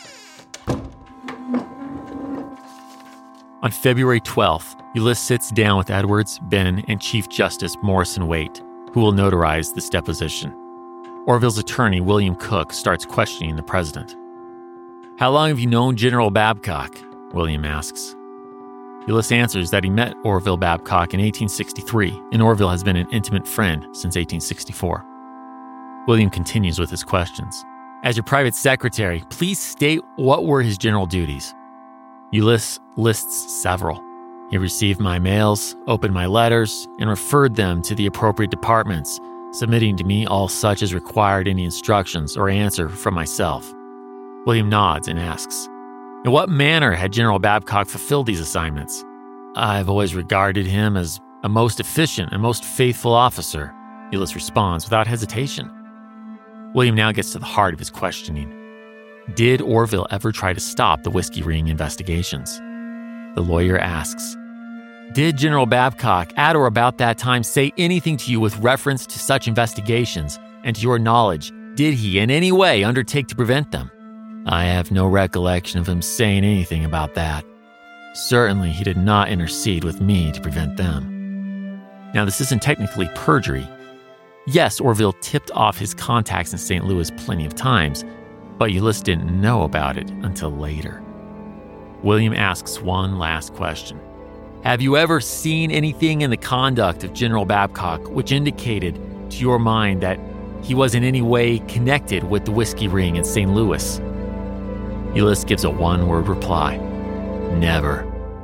On February 12th, Ulysses sits down with Edwards, Ben, and Chief Justice Morrison Waite, who will notarize this deposition. Orville's attorney, William Cook, starts questioning the president. "How long have you known General Babcock?" William asks. Ulysses answers that he met Orville Babcock in 1863, and Orville has been an intimate friend since 1864. William continues with his questions. "As your private secretary, please state what were his general duties." Ulysses lists several. He received my mails, opened my letters, and referred them to the appropriate departments, submitting to me all such as required any instructions or answer from myself. William nods and asks, in what manner had General Babcock fulfilled these assignments? I've always regarded him as a most efficient and most faithful officer, Euless responds without hesitation. William now gets to the heart of his questioning. Did Orville ever try to stop the Whiskey Ring investigations? The lawyer asks, did General Babcock at or about that time say anything to you with reference to such investigations, and to your knowledge, did he in any way undertake to prevent them? I have no recollection of him saying anything about that. Certainly he did not intercede with me to prevent them. Now, this isn't technically perjury. Yes, Orville tipped off his contacts in St. Louis plenty of times, but Euless didn't know about it until later. William asks one last question. Have you ever seen anything in the conduct of General Babcock which indicated to your mind that he was in any way connected with the Whiskey Ring in St. Louis? Euless gives a one-word reply. Never.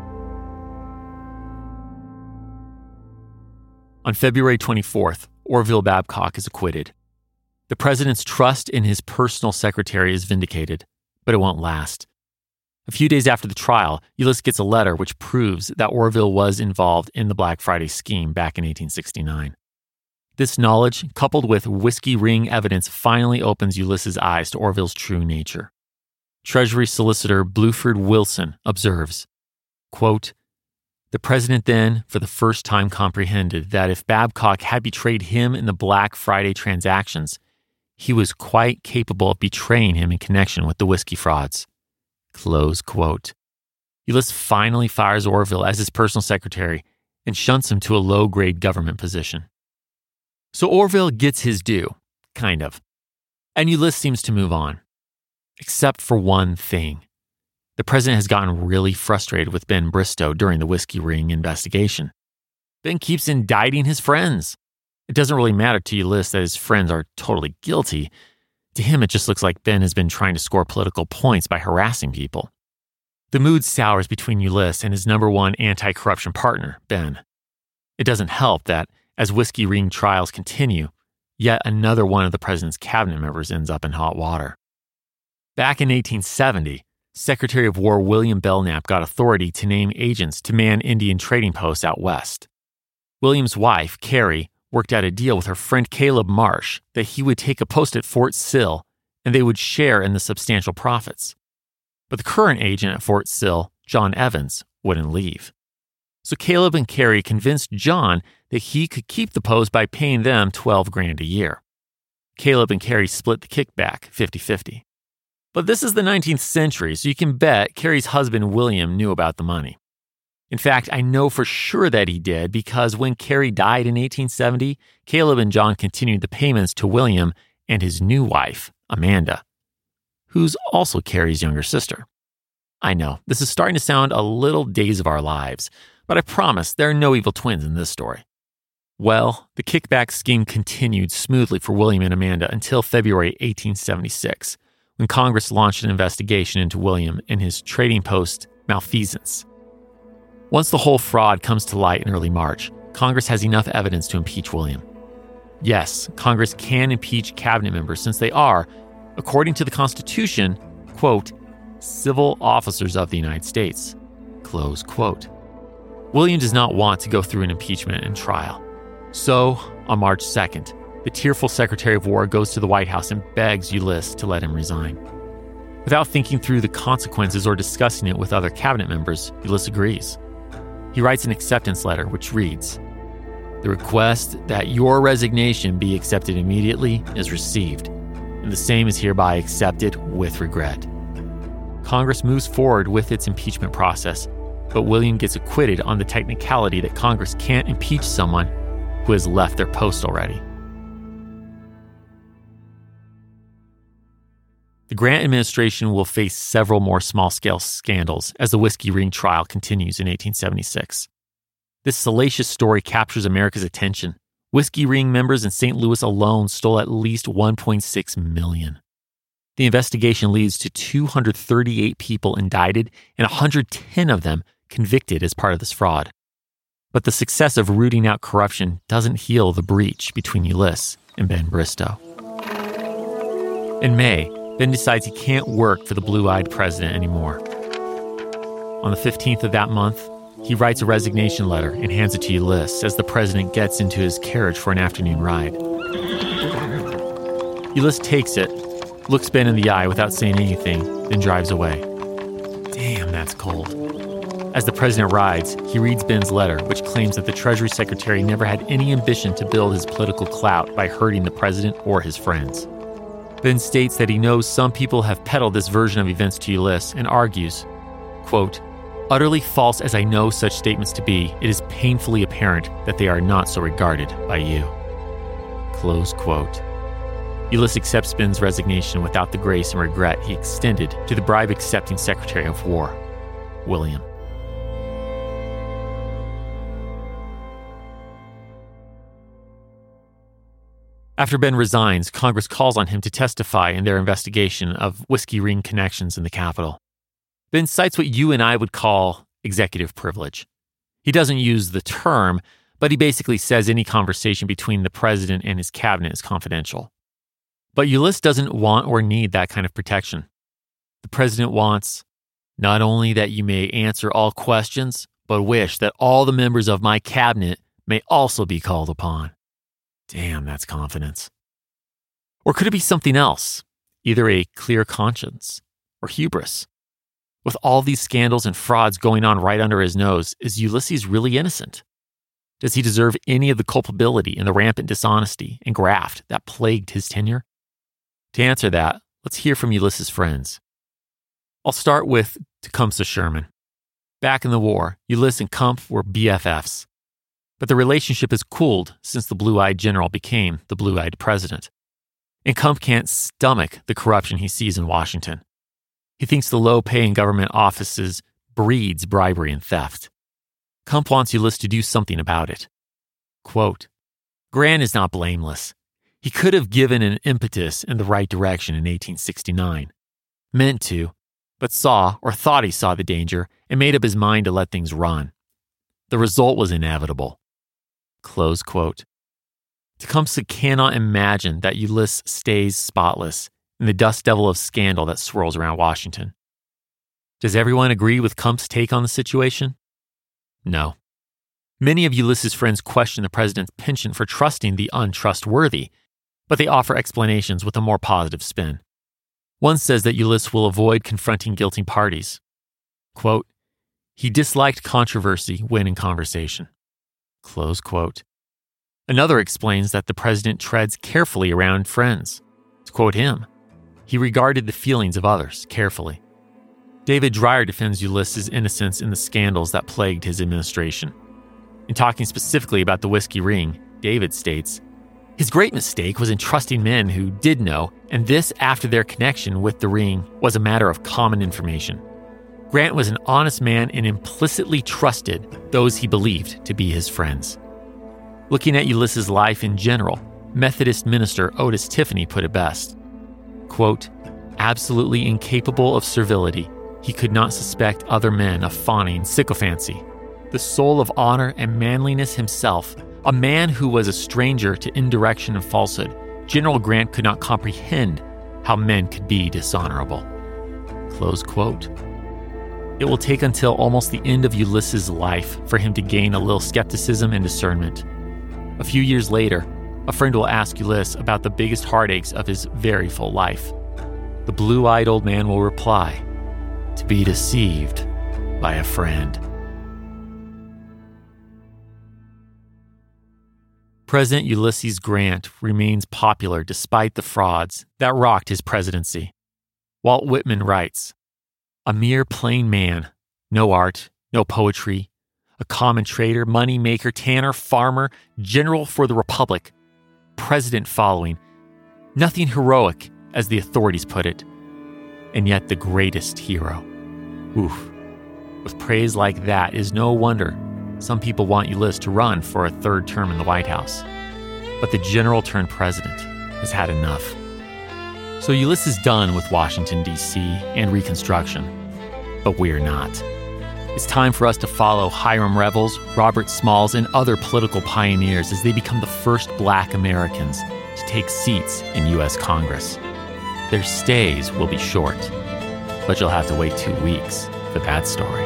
On February 24th, Orville Babcock is acquitted. The president's trust in his personal secretary is vindicated, but it won't last. A few days after the trial, Euless gets a letter which proves that Orville was involved in the Black Friday scheme back in 1869. This knowledge, coupled with Whiskey Ring evidence, finally opens Euless's eyes to Orville's true nature. Treasury Solicitor Bluford Wilson observes, quote, the president then, for the first time, comprehended that if Babcock had betrayed him in the Black Friday transactions, he was quite capable of betraying him in connection with the whiskey frauds. Close quote. Euless finally fires Orville as his personal secretary and shunts him to a low-grade government position. So Orville gets his due, kind of. And Euless seems to move on. Except for one thing. The president has gotten really frustrated with Ben Bristow during the Whiskey Ring investigation. Ben keeps indicting his friends. It doesn't really matter to Euless that his friends are totally guilty. To him, it just looks like Ben has been trying to score political points by harassing people. The mood sours between Euless and his number one anti-corruption partner, Ben. It doesn't help that, as Whiskey Ring trials continue, yet another one of the president's cabinet members ends up in hot water. Back in 1870, Secretary of War William Belknap got authority to name agents to man Indian trading posts out west. William's wife, Carrie, worked out a deal with her friend Caleb Marsh that he would take a post at Fort Sill and they would share in the substantial profits. But the current agent at Fort Sill, John Evans, wouldn't leave. So Caleb and Carrie convinced John that he could keep the post by paying them $12,000 a year. Caleb and Carrie split the kickback 50-50. But this is the 19th century, so you can bet Carrie's husband William knew about the money. In fact, I know for sure that he did because when Carrie died in 1870, Caleb and John continued the payments to William and his new wife, Amanda, who's also Carrie's younger sister. I know, this is starting to sound a little Days of Our Lives, but I promise there are no evil twins in this story. Well, the kickback scheme continued smoothly for William and Amanda until February 1876, when Congress launched an investigation into William and his trading post malfeasance. Once the whole fraud comes to light in early March, Congress has enough evidence to impeach William. Yes, Congress can impeach cabinet members since they are, according to the Constitution, quote, civil officers of the United States, close quote. William does not want to go through an impeachment and trial. So, on March 2nd, the tearful Secretary of War goes to the White House and begs Euless to let him resign. Without thinking through the consequences or discussing it with other cabinet members, Euless agrees. He writes an acceptance letter which reads, "The request that your resignation be accepted immediately is received, and the same is hereby accepted with regret." Congress moves forward with its impeachment process, but William gets acquitted on the technicality that Congress can't impeach someone who has left their post already. The Grant administration will face several more small-scale scandals as the Whiskey Ring trial continues in 1876. This salacious story captures America's attention. Whiskey Ring members in St. Louis alone stole at least $1.6 million. The investigation leads to 238 people indicted and 110 of them convicted as part of this fraud. But the success of rooting out corruption doesn't heal the breach between Ulysses and Ben Bristow. In May, Ben decides he can't work for the blue-eyed president anymore. On the 15th of that month, he writes a resignation letter and hands it to Ulysses as the president gets into his carriage for an afternoon ride. Ulysses takes it, looks Ben in the eye without saying anything, then drives away. Damn, that's cold. As the president rides, he reads Ben's letter, which claims that the Treasury Secretary never had any ambition to build his political clout by hurting the president or his friends. Ben states that he knows some people have peddled this version of events to Ulysses and argues, quote, "Utterly false as I know such statements to be, it is painfully apparent that they are not so regarded by you." Close quote. Ulysses accepts Ben's resignation without the grace and regret he extended to the bribe-accepting Secretary of War, William. After Ben resigns, Congress calls on him to testify in their investigation of whiskey ring connections in the Capitol. Ben cites what you and I would call executive privilege. He doesn't use the term, but he basically says any conversation between the president and his cabinet is confidential. But Ulysses doesn't want or need that kind of protection. The president wants not only that you may answer all questions, but wish that all the members of my cabinet may also be called upon. Damn, that's confidence. Or could it be something else? Either a clear conscience or hubris. With all these scandals and frauds going on right under his nose, is Ulysses really innocent? Does he deserve any of the culpability in the rampant dishonesty and graft that plagued his tenure? To answer that, let's hear from Ulysses' friends. I'll start with Tecumseh Sherman. Back in the war, Ulysses and Kump were BFFs. But the relationship has cooled since the blue-eyed general became the blue-eyed president. And Kump can't stomach the corruption he sees in Washington. He thinks the low pay in government offices breeds bribery and theft. Kump wants Ulysses to do something about it. Quote, "Grant is not blameless. He could have given an impetus in the right direction in 1869. Meant to, but saw or thought he saw the danger and made up his mind to let things run. The result was inevitable." Close quote. Tecumseh cannot imagine that Ulysses stays spotless in the dust devil of scandal that swirls around Washington. Does everyone agree with Kump's take on the situation? No. Many of Ulysses' friends question the president's penchant for trusting the untrustworthy, but they offer explanations with a more positive spin. One says that Ulysses will avoid confronting guilty parties. Quote, "He disliked controversy when in conversation." Close quote. Another explains that the president treads carefully around friends. To quote him, he regarded the feelings of others carefully. David Dreyer defends Ulysses' innocence in the scandals that plagued his administration. In talking specifically about the whiskey ring, David states, "His great mistake was in trusting men who did know, and this after their connection with the ring was a matter of common information. Grant was an honest man and implicitly trusted those he believed to be his friends." Looking at Ulysses' life in general, Methodist minister Otis Tiffany put it best. Quote, "Absolutely incapable of servility, he could not suspect other men of fawning sycophancy. The soul of honor and manliness himself, a man who was a stranger to indirection and falsehood, General Grant could not comprehend how men could be dishonorable." Close quote. It will take until almost the end of Ulysses' life for him to gain a little skepticism and discernment. A few years later, a friend will ask Ulysses about the biggest heartaches of his very full life. The blue-eyed old man will reply, "To be deceived by a friend." President Ulysses Grant remains popular despite the frauds that rocked his presidency. Walt Whitman writes, "A mere plain man, no art, no poetry, a common trader, money maker, tanner, farmer, general for the Republic, president following, nothing heroic, as the authorities put it, and yet the greatest hero." Oof. With praise like that, it is no wonder some people want Ulysses to run for a third term in the White House. But the general turned president has had enough. So Ulysses is done with Washington, D.C. and Reconstruction. But we're not. It's time for us to follow Hiram Revels, Robert Smalls, and other political pioneers as they become the first Black Americans to take seats in U.S. Congress. Their stays will be short, but you'll have to wait 2 weeks for that story.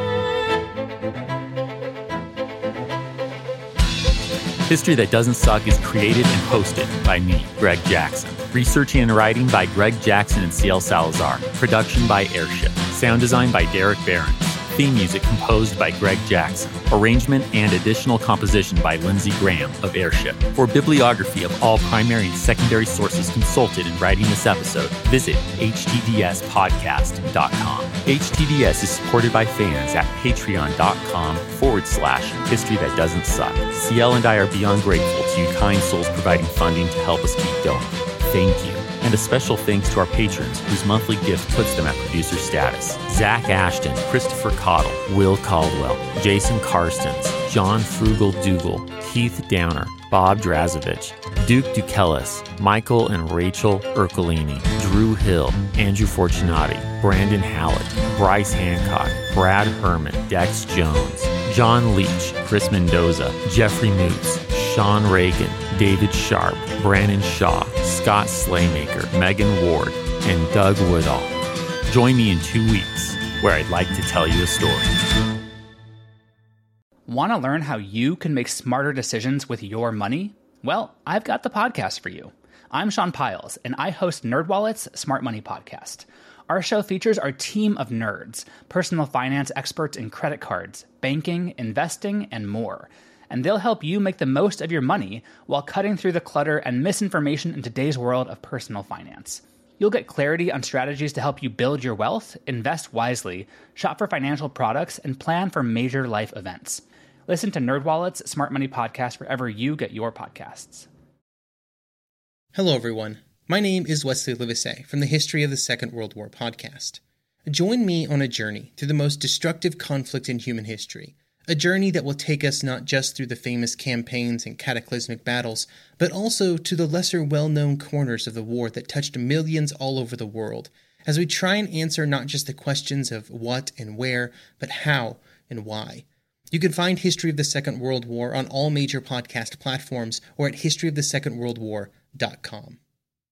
History That Doesn't Suck is created and hosted by me, Greg Jackson. Researching and writing by Greg Jackson and CL Salazar. Production by Airship. Sound design by Derek Behrens. Theme music composed by Greg Jackson. Arrangement and additional composition by Lindsey Graham of Airship. For bibliography of all primary and secondary sources consulted in writing this episode, visit htdspodcast.com. HTDS is supported by fans at patreon.com/History That Doesn't Suck. CL and I are beyond grateful to you kind souls providing funding to help us keep going. Thank you. And a special thanks to our patrons, whose monthly gift puts them at producer status. Zach Ashton, Christopher Cottle, Will Caldwell, Jason Karstens, John Frugal Dougal, Keith Downer, Bob Drazovich, Duke Dukelis, Michael and Rachel Ercolini, Drew Hill, Andrew Fortunati, Brandon Hallett, Bryce Hancock, Brad Herman, Dex Jones, John Leach, Chris Mendoza, Jeffrey Moots, Sean Reagan, David Sharp, Brandon Shaw, Scott Slaymaker, Megan Ward, and Doug Woodall. Join me in 2 weeks, where I'd like to tell you a story. Want to learn how you can make smarter decisions with your money? Well, I've got the podcast for you. I'm Sean Piles, and I host NerdWallet's Smart Money Podcast. Our show features our team of nerds, personal finance experts in credit cards, banking, investing, and more. And they'll help you make the most of your money while cutting through the clutter and misinformation in today's world of personal finance. You'll get clarity on strategies to help you build your wealth, invest wisely, shop for financial products, and plan for major life events. Listen to NerdWallet's Smart Money Podcast wherever you get your podcasts. Hello, everyone. My name is Wesley Livesey from the History of the Second World War podcast. Join me on a journey through the most destructive conflict in human history. A journey that will take us not just through the famous campaigns and cataclysmic battles, but also to the lesser well-known corners of the war that touched millions all over the world, as we try and answer not just the questions of what and where, but how and why. You can find History of the Second World War on all major podcast platforms or at historyofthesecondworldwar.com.